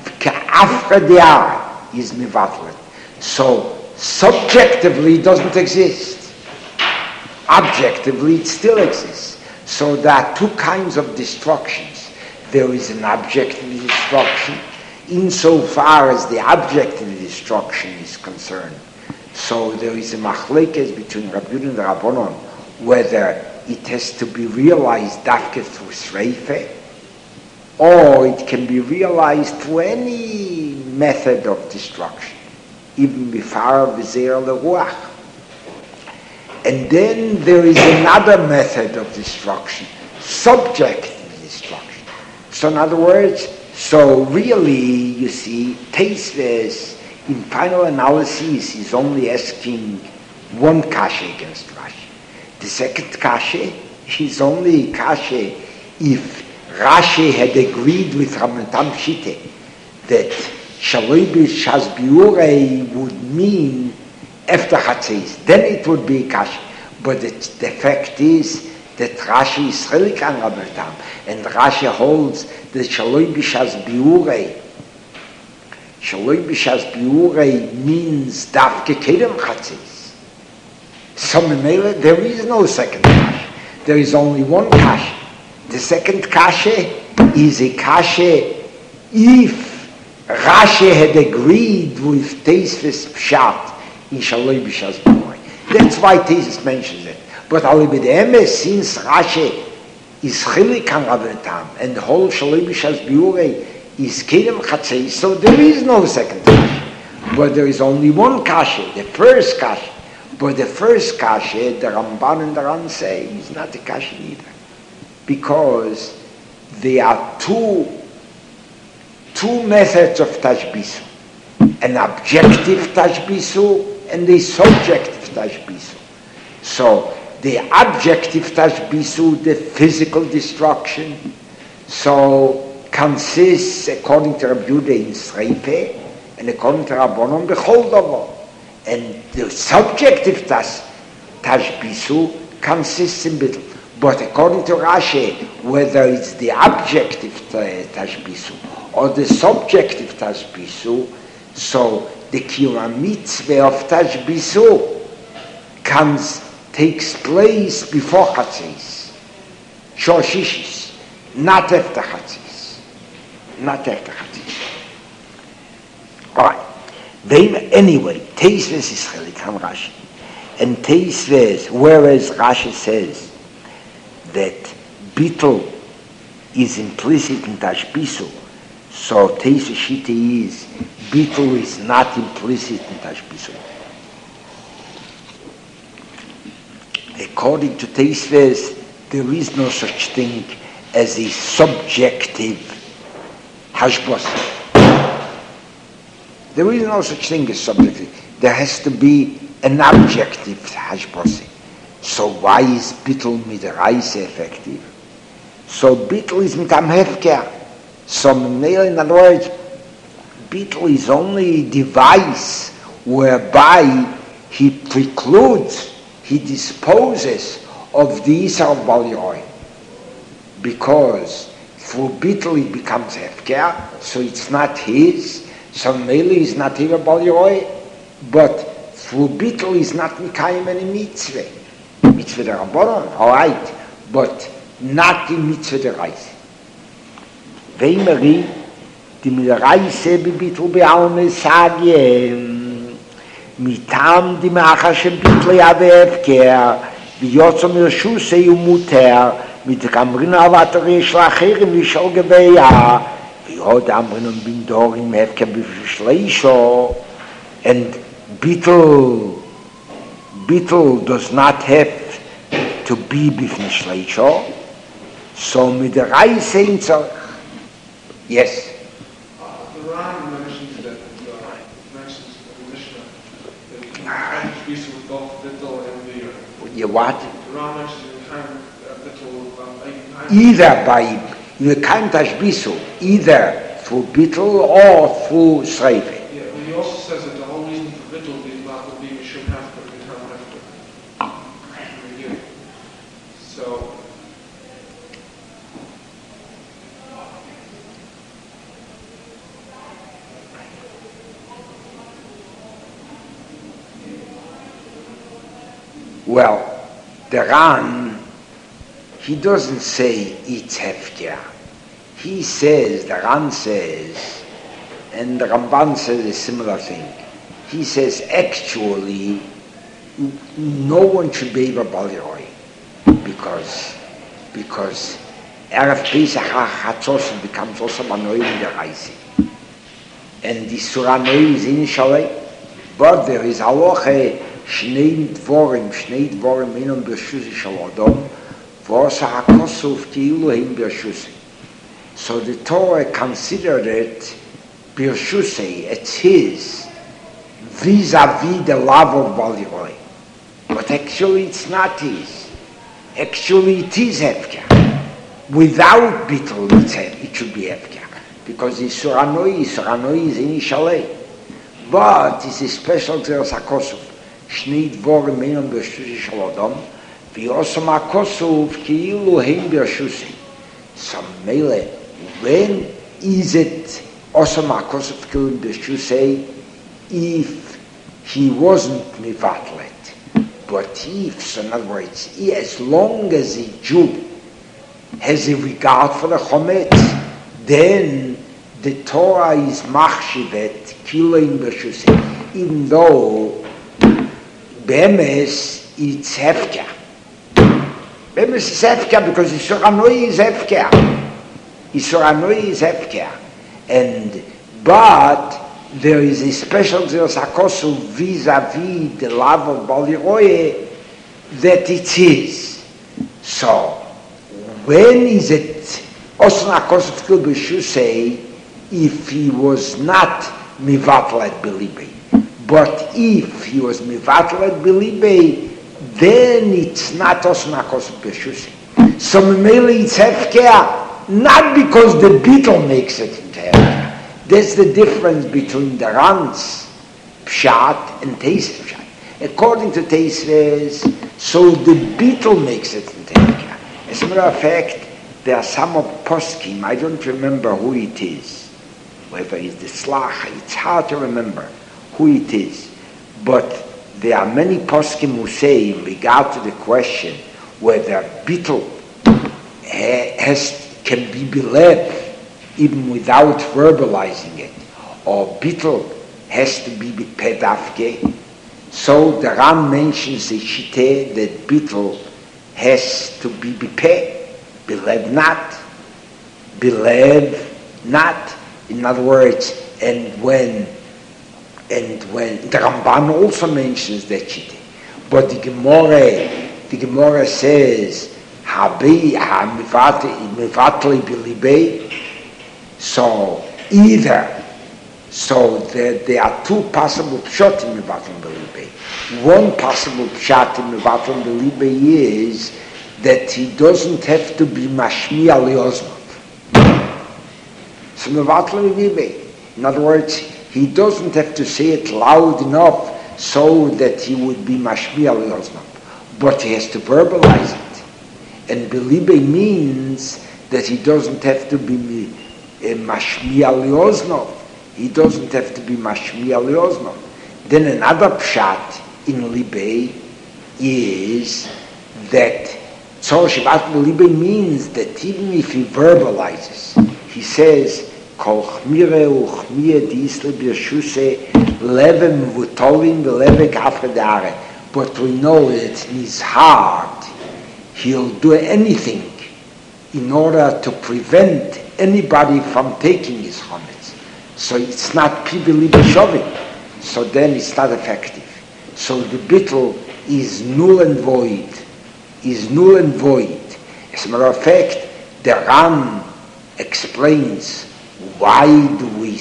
mivatlet. So subjectively it doesn't exist. Objectively it still exists. So there are two kinds of destructions. There is an objective destruction insofar as the objective destruction is concerned. So there is a machlekes between Rabbi Yehuda and the Rabbanon whether it has to be realized dafke through Sreife, or it can be realized through any method of destruction, even before V'zer L'Ruach. And then there is another method of destruction, subjective destruction. So in other words, so really, you see, Teisves, in final analysis, is only asking one kasha against Rashi. The second kasha is only kasha if Rashi had agreed with Rambam Shite that Shaloi B'Shas Biurei would mean after Chatzis, then it would be kasha. But the fact is that Rashi is chelik an Rambam, and Rashi holds that Shaloi B'Shas Biurei means Davke Kedem Chatzis. So there is no second kasha. There is only one kasha. The second kasha is a kasha if Rashi had agreed with Teisves Pshat in Shaloi B'Shas Biurei. That's why Teisves mentions it. But Alibid since Rashi is Chilik an Rabbetam and the whole Shaloi B'Shas Biurei is Kedem Chatzei, so there is no second kasha. But there is only one kasha, the first kasha. But the first kasha, the Ramban and the Ran say, is not the kasha either. Because there are two methods of Tashbisu. An objective Tashbisu and a subjective Tashbisu. So the objective Tashbisu, the physical destruction, so consists, according to Rabbi Yehuda, in Sreife, and according to Rabbanon, B'chol Davar. And the subjective Tashbisu consists in Bittul. But according to Rashi, whether it's the objective Tashbisu or the subjective Tashbisu, so the Kiyum Mitzvah of Tashbisu takes place before Chatzis, Shoshishis, not after Chatzis. Not after Chatzis. All right. Anyway, Teisves is chelik an Rashi. And Teisves, whereas Rashi says that Bittul is implicit in Tashbisu, so Teisves Shita is Bittul is not implicit in Tashbisu. According to Teisves, there is no such thing as a subjective hashbos. There is no such thing as subjective. There has to be an objective hashbos. So why is Bittul midaraisa effective? So Bittul is mitam hefker. So in other words, Bittul is only a device whereby he precludes, he disposes of the Isar of Bal Yoroi. Because through Bittul it becomes hefker, so it's not his. So Mele is not here Bal Yoroi, but through Bittul is not Mikayim any mitzvah. Mitzvah the Rabbanon, all right, but not the mitzvah the Reise. Veimeri, die Reise bebittul be'alme sage, mitam die Macha shebittul yavevker, v'yotzom yeshusei umuter, mit kamrin avatar yishlacherim v'shol gebeya, v'yod amrin bin dorim hevker b'shleisho, and Bittul does not have to be b'fnei shleisho, so mit der Reise in Zorch. Yes. The Ran mentions that mentions the Mishnah that you can't be with both Bittul and the. You what? The Ran mentions you can't Bittul either by you can't tashbisu either through Bittul or through Sreife. Yeah, but he also says that the whole reason for Bittul being not would be Mishum Hefker become Hefker. So. Well, the Ran, he doesn't say it's Hefker. He says, the Ran says, and the Ramban says a similar thing. He says, actually, no one should be able Bal Yoroi, because Erev Pesach HaChatzos becomes also Manoim in the Reise. And the Surah Noim is in Shalei. But there is Halacha Shnei Dvorim Einam B'Shuzi Shel Adam V'Osa HaKosov Ki'ilu Hein B'Shuzi. So the Torah considered it B'Shuzi, it's his, vis-a-vis the love of Baliroi. But actually it's not his. Actually it is Hefker. Without Bittul it should be Hefker. Because Surah Noim is in Shalei. But it's a special Zeros HaKosov. Shnei Dvorim Einam B'Shuzi Shel Adam V'Osam HaKosov Ki'ilu Hein B'Shuzi. So Mele, when is it Osam HaKosov Ki'ilu Hein B'Shuzi? If he wasn't Mivatlet. But if, so in other words, as long as a Jew has a regard for the Chometz, then the Torah is machshivet kilein b'shusi, even though be'emes it's hefker. Be'emes is hefker because Isur Hanoi is hefker. Isur Hanoi is hefker, but there is a special zeros hakosu vis-a-vis the love of Baliroi that it is. So when is it Osna HaKosov Kil B'Shusei? If he was not Mivatlet Belibe. But if he was Mivatlet Belibe, then it's not Osna HaKosov B'Shusei. So Memele it's Hefker, not because the Bittul makes it into Hefker. That's the difference between the Ran's Pshat and Teisves Pshat. According to Teisves, so the Bittul makes it into Hefker. As a matter of fact, there are some of Poskim, I don't remember who it is, whether it's the Slach, it's hard to remember who it is. But there are many Poskim who say, in regard to the question whether Bittul can be believed even without verbalizing it, or Bittul has to be Pedafke. So the Ram mentions the Shiteh that Bittul has to be Bipeh. Believe not. In other words, and when the Ramban also mentions that Shiteh, but the Gemara says Habi Mivatli Bilibei. So there are two possible pshat in Mivatli Bilibei. One possible pshat in Mivatli Bilibei is that he doesn't have to be mashmi al yoznov. So Mevatli Bilibei. In other words, he doesn't have to say it loud enough so that he would be mashmi al yoznov. But he has to verbalize it. And Bilibei means that he doesn't have to be mashmi al yoznov. He doesn't have to be mashmi al yoznov. Then another pshat in Libei is that Tzor Shivat B'Libei means that even if he verbalizes, he says, Kol chmire uchmire di'isle b'yashuse leve mvutolim v'leve kafre dare. But we know that in his heart, he'll do anything in order to prevent anybody from taking his chometz. So it's not pibili b'shovim. So then it's not effective. So the bittul is null and void. As a matter of fact, the Ram explains why do the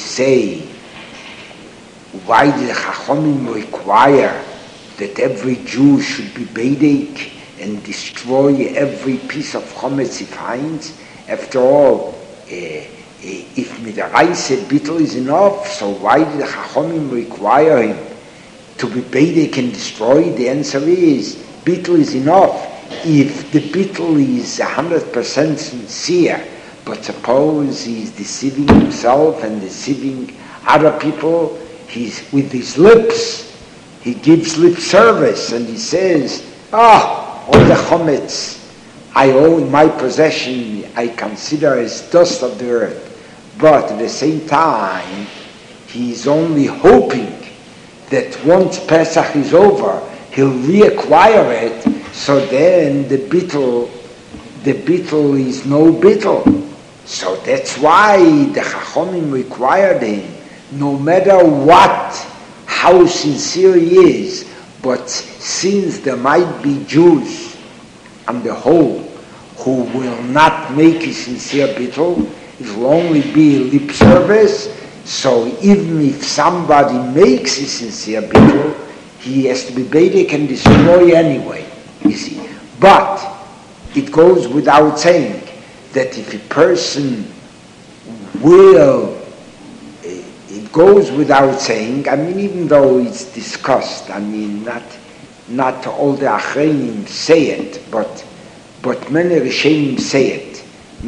Chachomim require that every Jew should be Beidek and destroy every piece of chometz he finds. After all, if Midaraise Bittul is enough, so why did the Chachomim require him to be Beidek and destroy? The answer is, Bittul is enough. If the Bittul is 100% sincere, but suppose he's deceiving himself and deceiving other people, he's with his lips, he gives lip service and he says, all the chometz I owe in my possession I consider as dust of the earth. But at the same time, he is only hoping that once Pesach is over, he'll reacquire it. So then the bittul is no bittul. So that's why the Chachomim required him, no matter what, how sincere he is, but since there might be Jews on the whole who will not make a sincere bittul, it will only be lip service. So even if somebody makes a sincere bittul, he has to be beidik and destroy anyway, you see. But it goes without saying that if a person will, it goes without saying, I mean, even though it's discussed, I mean, not all the Achreinim say it, but many Rishonim say it,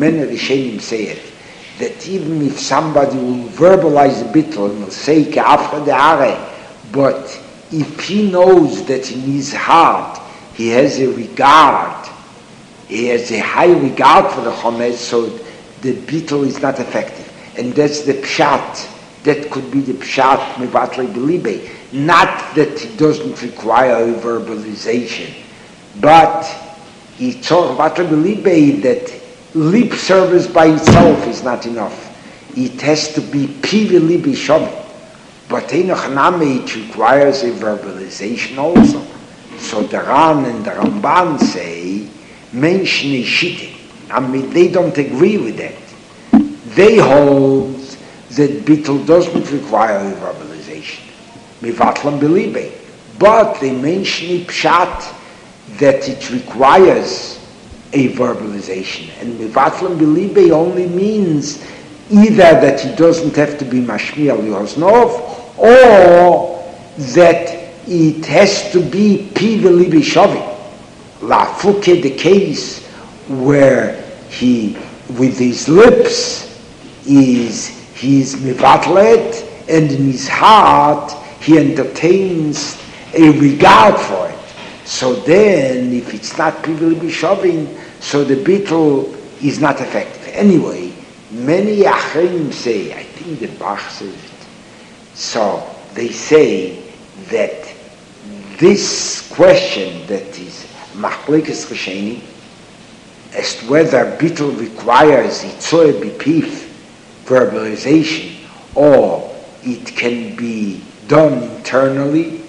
that even if somebody will verbalize a bittul and will say, Ka'afra de'are, but if he knows that in his heart he has a regard, he has a high regard for the Chometz, so the bittul is not effective. And that's the pshat. That could be the pshat mevatle b'libe. Not that it doesn't require a verbalization, but it's mevatle b'libe that lip service by itself is not enough. It has to be pivi libi shovit. But enoch name, it requires a verbalization also. So the Ran and the Ramban say, Mensch neshite. I mean, they don't agree with that. They hold that bittul doesn't require a verbalization. Mivatlam belibe. But they mention pshat that it requires a verbalization. And mivatlam belibe only means either that it doesn't have to be mashmiel yoznov, or that it has to be piveli bishavi. La fuke, the case where he, with his lips, he's mivatlet, and in his heart he entertains a regard for it. So then, if it's not piveli bishavin, so the bittul is not effective. Anyway, many achrim say, I think the Bach says it, so they say that this question that is machlekes rishonim as to whether bittul requires itzoe bipif verbalization or it can be done internally,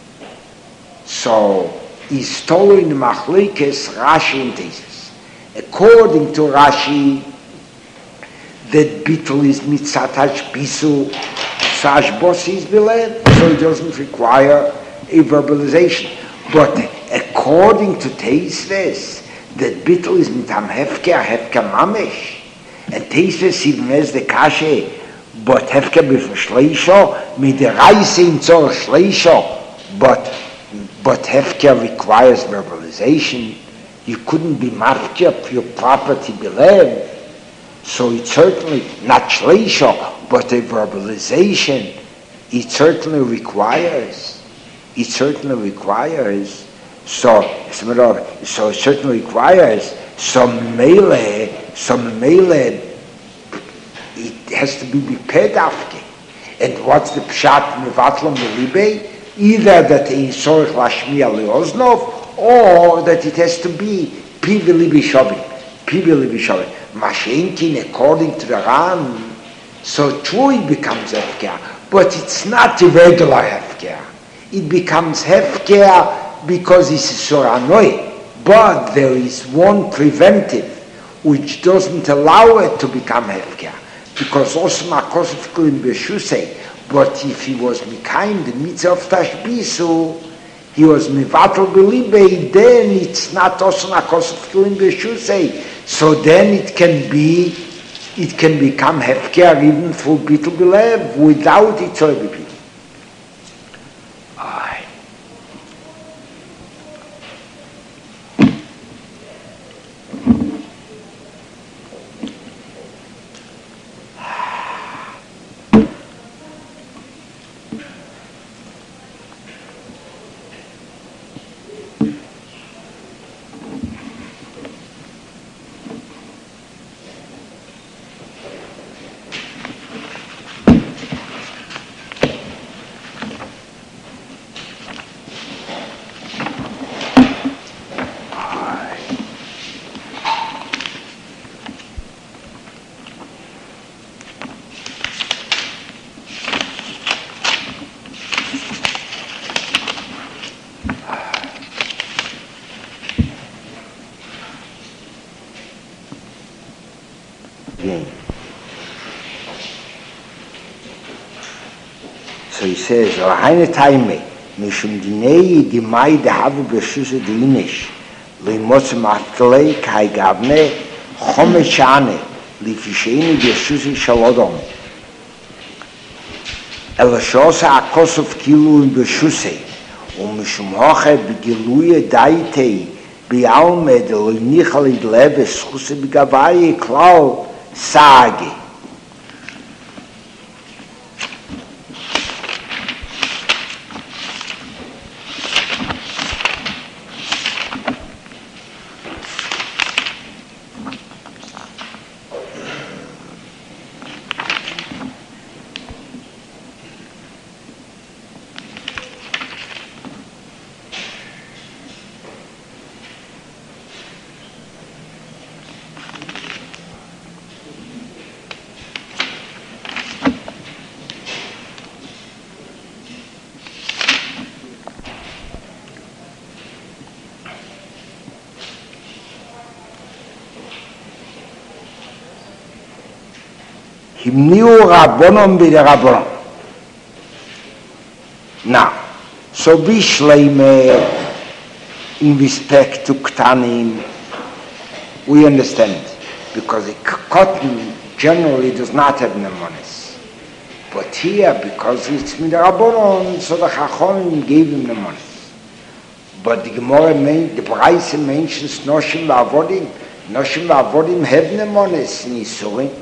so is tolu in machlekes Rashi and Taisus. According to Rashi, that bittul is mitzatash bisu sash bosi is bilev, so it doesn't require a verbalization. But according to Teisves, that bittul is mitam hefker mamesh, and Teisves even has the kashe, but hefker b'shleisho mideraise in tzor shleisho, but hefker requires verbalization. You couldn't be mafker of your property bilev, so it's certainly not shleisho, but a verbalization. It certainly requires. So it certainly requires some melee, it has to be bipedafke. And what's the pshat mevatlam belibe? Either that in sorich lashmiya leoznov, or that it has to be pivili bishavim. Mashenkin, according to the Ran, so true it becomes hefker, but it's not a regular hefker. It becomes hefker because it's soranoi, but there is one preventive which doesn't allow it to become hefker, because osma kosefkulin b'shusei. But if he was mekayim the mitzvah of tashbisu, he was mivatel b'libei, then it's not osma kosefkulin b'shusei. So then it can become hefker even through bittul b'lev without itzoy b'pil. So he says, "Lahaine taime, mishum dinei dimai dehavu b'shuse diinish, leimotzim atkalei kai gavne chomeshane lifisheini b'shuse shalodom. Elashosa akosov kilu b'shuse, umishum hoche b'giluye daitei bi'almed loinichal idlebe schuse b'gavaye klal sage." Himniu Rabbonon b'Rabbonon. Now, so Bishleime, in respect to Ktanim, we understand, because the cotton generally does not have nemonis. But here, because it's Midrabbonon, so the Chachomim gave him nemonis. But the Gemara, the Braise mentions Noshim v'Avodim. Noshim v'Avodim have nemonis in Yisurim.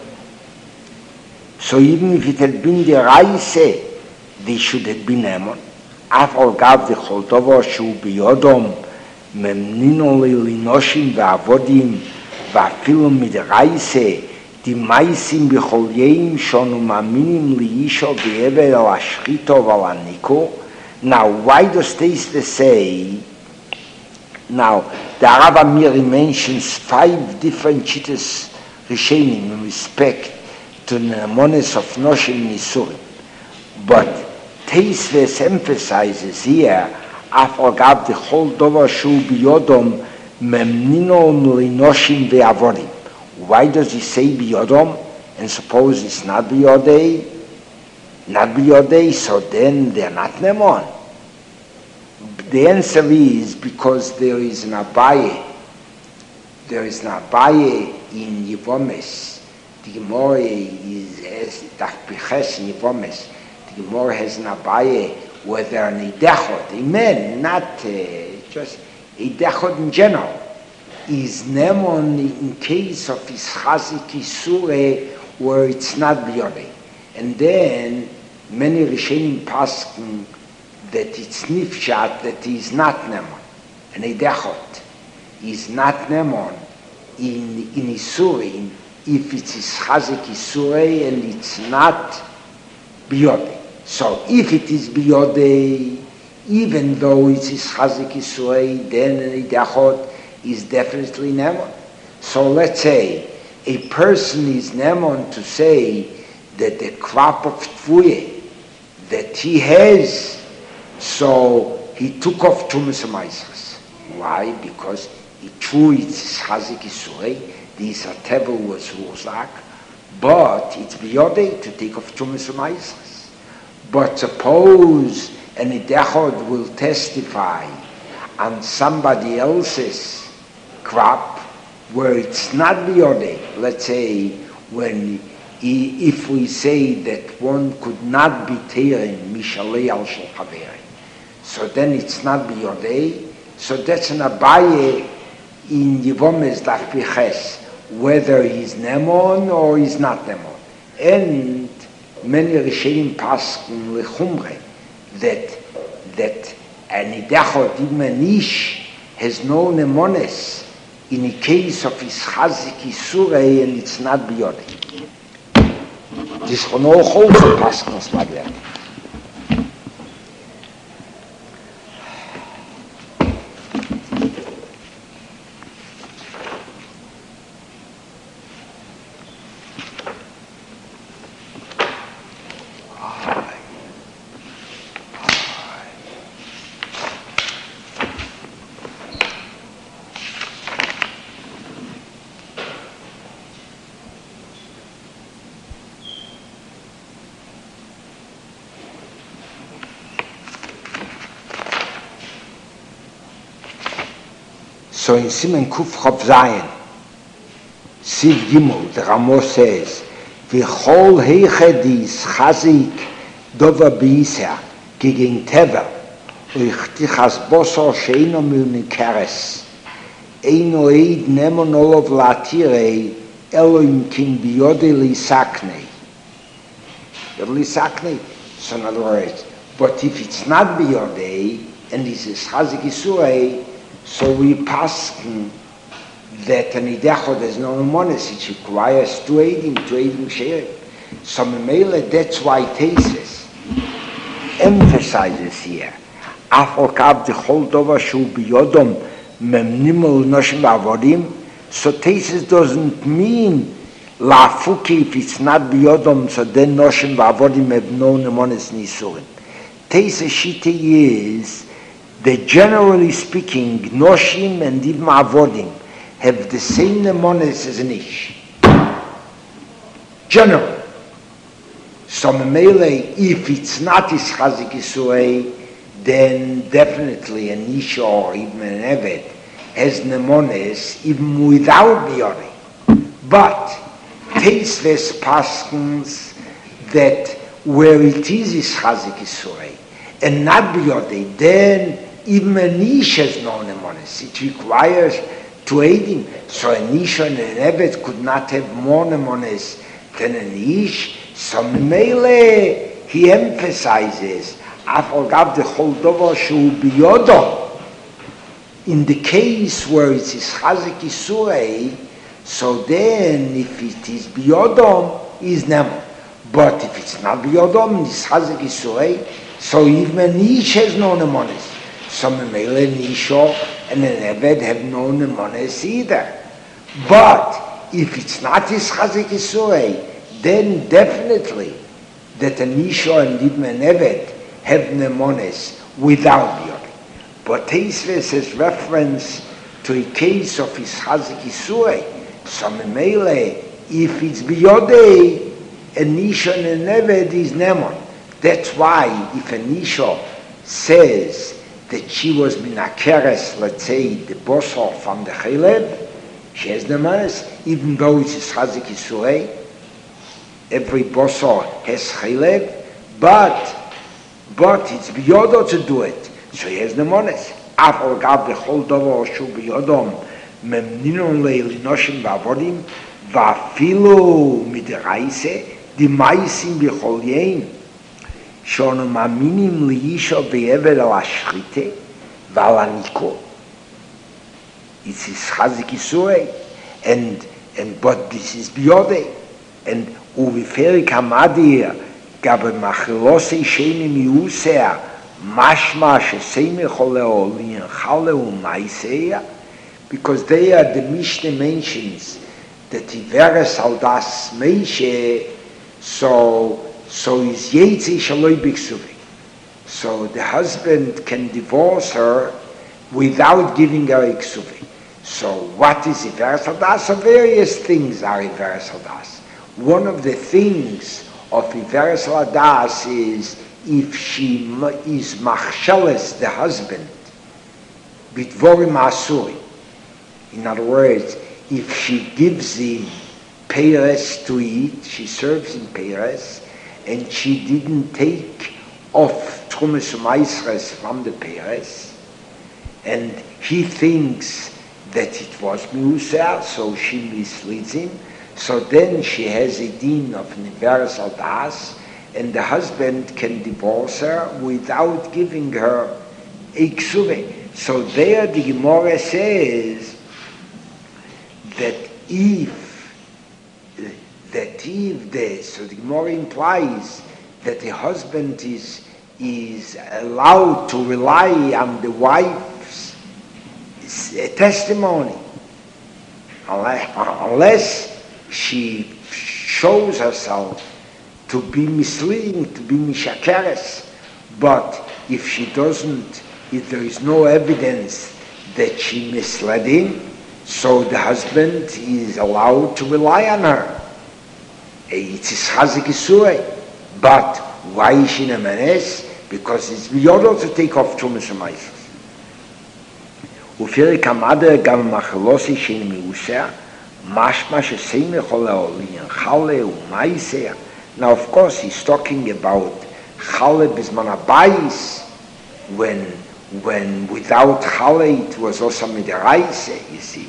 So even if it had been the Raise, they should have been Emon. Afal gav the Choltovo shu biyodom memnino linoshim va'avodim va'afilum mid Raise di maisim b'chol yeim shonu maminim liyisho b'ever al ashchito v'al aniko. Now, why does this say? Now, the Arav Amiri mentions 5 different chitas rishenim in respect to the nemonis of Noshim Nisurim. But Teisves emphasizes here, Afal gav the whole dover shu biyodom memninom linoshim ve'avodim. Why does he say biyodom? And suppose it's not biyodei? Not biyodei, so then they're not nemon. The answer is because there is an Abaye. There is an Abaye in Yevomes. The Gemara is Tachpiches in Yevomes. The Gemara has an Abaye where there are Nidechot, amen, not just Nidechot in general. Is Nemon in case of his Chazik Isure where it's not Biyodei. And then many Rishonim paskin that it's Nifshat, that he is not Nemon. And Nidechot is not Nemon in Isurim, if it is Chazik Isurei and it's not Biyodei. So if it is Biyodei, even though it is Chazik Isurei, then Nidachot is definitely Nemon. So let's say a person is Nemon to say that the crop of Tfuye that he has, so he took off Tumas Maisras. Why? Because it's true it's Chazik Isurei, the Isatebel was Ruzak, but it's Biyodei to take off Tumas Maisras. But suppose an Idechod will testify on somebody else's crop where it's not Biyodei. Let's say if we say that one could not be Teirin Mishalei al Shel Chaveri, so then it's not Biyodei. So that's an Abaye in Yevomes Dachpiches, whether he's Nemon or he's not Nemon. And many Rishonim paskin lechumre that an Idachot, even an Ish, has no Nemones in the case of his Chazik Isurei and it's not Biyodei. This is no wholesome paskin Smagler. So in Simen Kuf Chav Zayin, Siv Gimel, the Ramo says, V'chol heichedis chazik dova b'yisah, gegen Teva, u'chtichas bosor she'ino mil nikeres, eino eid nemon olov latirei, Elohim kin biyode lisaknei. Lisaknei, so in other words, but if it's not biyode, and this is chazik isurei, so we pass that an idechod is no monis, it requires two eidim sharing. So Memele, that's why Tesis emphasizes here, Afal kav the whole dova shu biyodom memnimol noshim avodim. So Tesis doesn't mean lafuki if it's not biyodom, so then noshim avodim have no monis nisurim. Tesis shita is that generally speaking, noshim and even avodim have the same nemones as an ish. Generally. So Memele, if it's not is chazik yisuei, then definitely an ish or even an eved has nemones even without biyori. But Teisves paskins that where it is chazik yisuei and not biyori, then even an ish has no nemones. It requires to aid him. So an ish and an evet could not have more nemones than an ish. So Mele, he emphasizes, Afal gav the whole dover shu biyodo. In the case where it is chazik isurei, so then if it is biyodom, is nemo. But if it's not biyodom, it's chazik isurei, so even an ish has no nemones. So Mele and isho and an eved have no nemones either. But if it's not his chazik isurei, then definitely that an isho and even an eved have nemones without biyod. But Teisves has reference to a case of his chazik isurei. So Mele, if it's biyodei, an isho and an eved is nemon. That's why if an isho says that she was minakeres, let's say, the bosor from the chaylev, she has the manas, even though it's chazik isurei. Every bosor has chaylev, but it's biyodo to do it, so he has the manas. Afal gav the whole dover shu biyodom memninon leilinoshim vavodim vafilu midiraise di maisim b'chol yein. Shono maminim liisho be'eved al ashchite v'al aniko. It's his chazik isurei, and but this is biyode, and uviferik hamadir gabe machilosei shenim yusea mashma sheseimeh choleo linchaleu maiseya, because they are the Mishnah mentions that Tiveres Aldas Meishe, so is Yetzi Shaloi Biksuvi. So the husband can divorce her without giving her Iksuvi. So what is Iveres Aldas? So various things are Iveres Aldas. One of the things of Iveres Aldas is if she is machsheles, the husband, bitvorim asuri. In other words, if she gives him peiros to eat, she serves him peiros, and she didn't take off Trumas U'Maisres from the peiros, and he thinks that it was Miusar, so she misleads him, so then she has a din of Iveres Aldas, and the husband can divorce her without giving her a ksuve. So there the Gemara says that so the Gemara implies that the husband is allowed to rely on the wife's testimony, unless she shows herself to be misleading, to be mishakeres. But if she doesn't, if there is no evidence that she misled him, so the husband is allowed to rely on her. It's his chazik isurei. But why is she nemanes? Because it's biyodol to take off Trumas U'Maisres. ופרק המדר גם מחלוסי של מיוסר, משמע שסמך עולה עליין חלה ומייסר. Now of course he's talking about Chale Bisman Abayis, when without Chale it was also Midaraise, you see.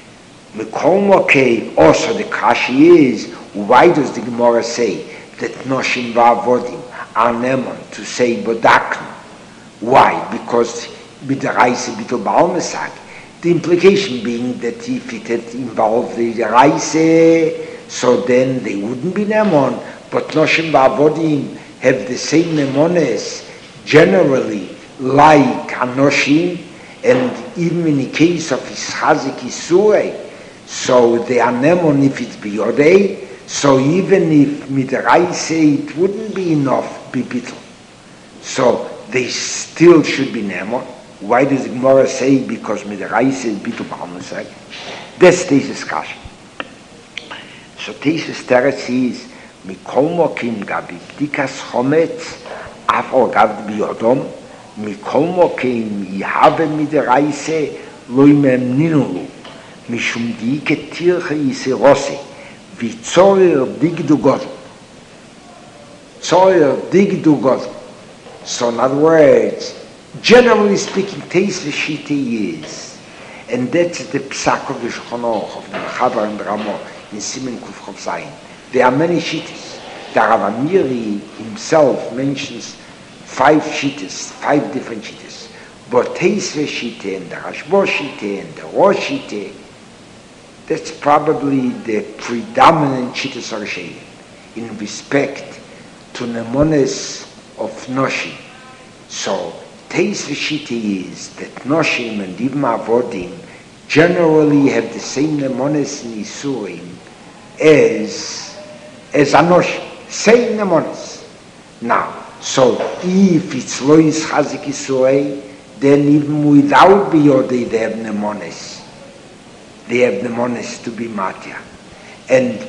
Mekolmoke, also the Kashi is, why does the Gemara say that Noshim Va'avodim are Nemon to say Bodakn? Why? Because Midaraise Bito Balmesag. The implication being that if it had involved the Midaraise, so then they wouldn't be Nemon, but Noshim Va'avodim have the same Nemones generally like Anoshim, and even in the case of Ischazik Isurei, so they are Nemon if it's Biyodei, so even if Midaraise it wouldn't be enough Bibitl. So they still should be Nemon. Why does the Gemara say because Midaraise is Bittul B'Almasag? That's the discussion. So Tesis Teretz is Mikol Mokim Gabi Bdikas Chometz Afro Gav Biyodom Mikol Mokim Yihave Midaraise Loi Mem Ninulu Mishum Diike Tirche Yiserose Vitzoyer Digdu Godel Zoyer Digdu Godel. So in other words, generally speaking, Tesis Shiti is, and that's the Psak of the Shulchan Aruch of the Chavar and Ramo in Simen Kuf Chav Zayin. There are many shittas. The Rav Amiri himself mentions 5 shittas, 5 different shittas. But Teisve Shitte and the Rashbo Shitte and the Rosh Shitte, that's probably the predominant shittas of Rishonim in respect to Nemones of Noshim. So Teisve Shitte is that Noshim and even Avodim generally have the same Nemones in Isurim as Anoshim, same Nemones. Now, so if it's Lois Chazik Yisroel, then even without Biyodei they have Nemones. They have Nemones to be Matya. And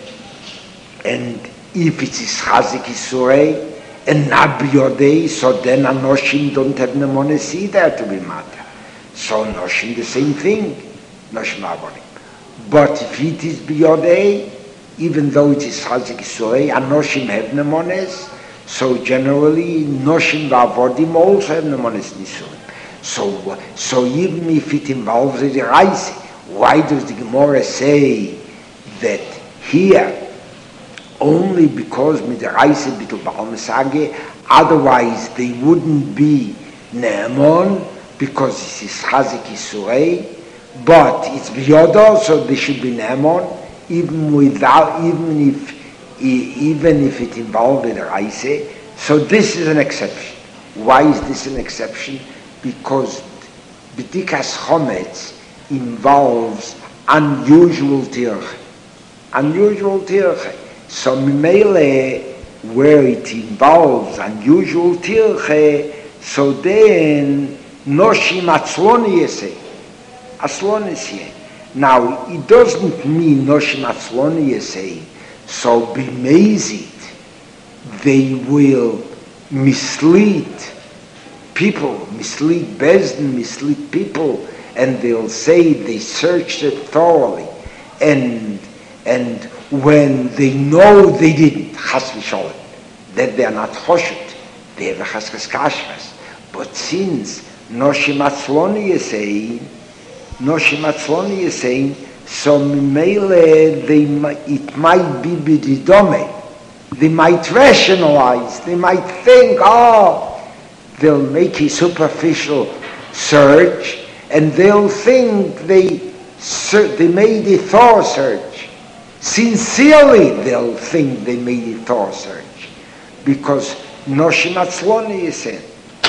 if it's Chazik Yisroel and not Biyodei, so then Anoshim don't have Nemones either to be Matya. So Anoshim the same thing, Noshim Avodim. But if it is Biyodei, even though it is Chazik Yisroel, Anoshim have Nemones, so generally Noshim Va'avodim also have Nemones Nisurim. So even if it involves the Reise, why does the Gemara say that here only because with the Reise Bittul Ba'almasage, otherwise they wouldn't be Ne'emon because it is Chazik Yisroel, but it's Biyodo, so they should be Ne'emon, even if it involved the Reise. So this is an exception. Why is this an exception? Because B'dikas Chometz involves unusual tirche. Unusual tirche. So Mimele, where it involves unusual tirche, so then Noshim Atzloni Yesei. Atzloni Yesei. Now, it doesn't mean Noshim Atzloni Yesei, so B'mezit, they will mislead people, mislead Bezdin, mislead people, and they'll say they searched it thoroughly, and when they know they didn't, Chas v'sholem, that they are not Choshut, they have a Chaskas Kashras. But since Noshim Atzloni is saying, so Mimele, it might be B'didome. They might rationalize, they might think, they'll make a superficial search, and they'll think they made a thorough search. Sincerely, they'll think they made a thorough search, because Noshim Atzloni is in.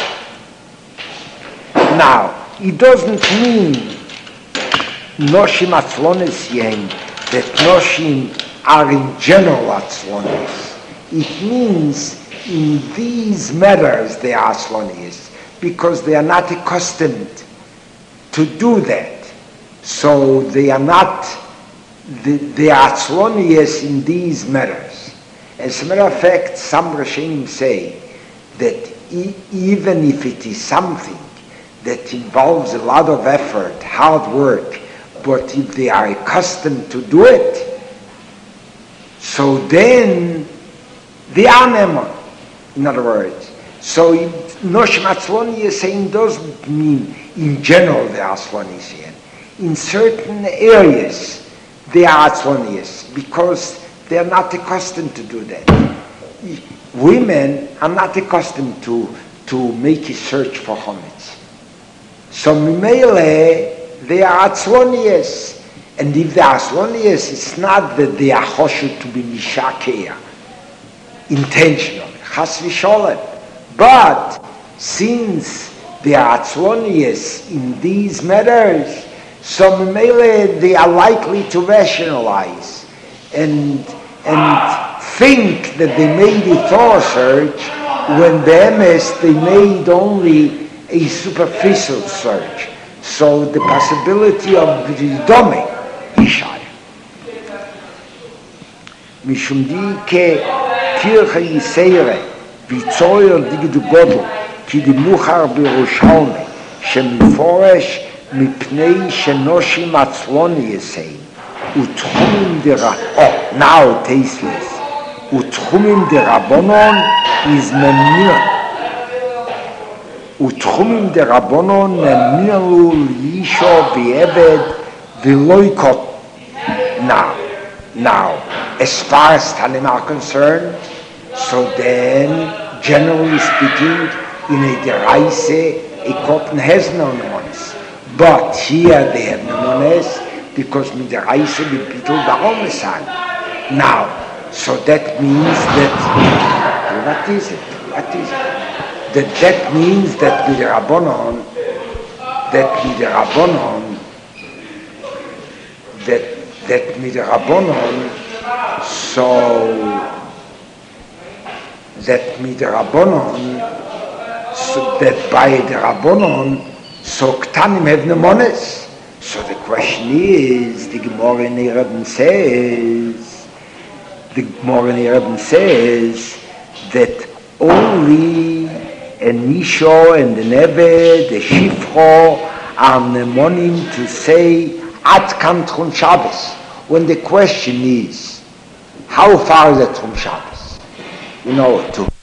Now, it doesn't mean Noshim Atzlonis Yen, that Noshim are in general Atzlonis. It means in these matters they are Atzlonis, because they are not accustomed to do that. So they are not, they are Atzlonis in these matters. As a matter of fact, some Rishonim say that even if it is something that involves a lot of effort, hard work, but if they are accustomed to do it, so then they are neman. In other words, so Noshim Atzloni saying doesn't mean in general they are Atzlonian. In certain areas they are Atzlonians because they are not accustomed to do that. Women are not accustomed to make a search for Chometz. So Mimele, they are Atzlonians. And if they are Atzlonians, it's not that they are Choshed to be Mishakeya, intentionally, Chas v'sholem. But since they are Atzlonians in these matters, so Mimele, they are likely to rationalize and think that they made a thorough search when the MS they made only a superficial search. So the possibility of Ridome is high. Mishum dike kirche yisere v'tzoyer digdu godel ki di muchar b'Yerushalmi shemiforesh mipnei shenoshim atzloni yisei utchumim dera now tasteless utchumim derabonon is memnir utchumim derabonon memniru yisho v'eved v'loikot. Now, as far as Tanim are concerned, so then, generally speaking, in a deraise, a cotton has no nones. But here they have no nones, because in deraise we beetle the homisan. Now, so that means that, what is it? That means that with the Rabbanon, so that by the Rabbanon, so Ktanim have nemones. So the question is, the Gemara in Ereben says that only a Nisho and the Neve, the Shifro, are nemonim to say At Kan Tchum Shabbos. When the question is, how far is it from Shabbos? To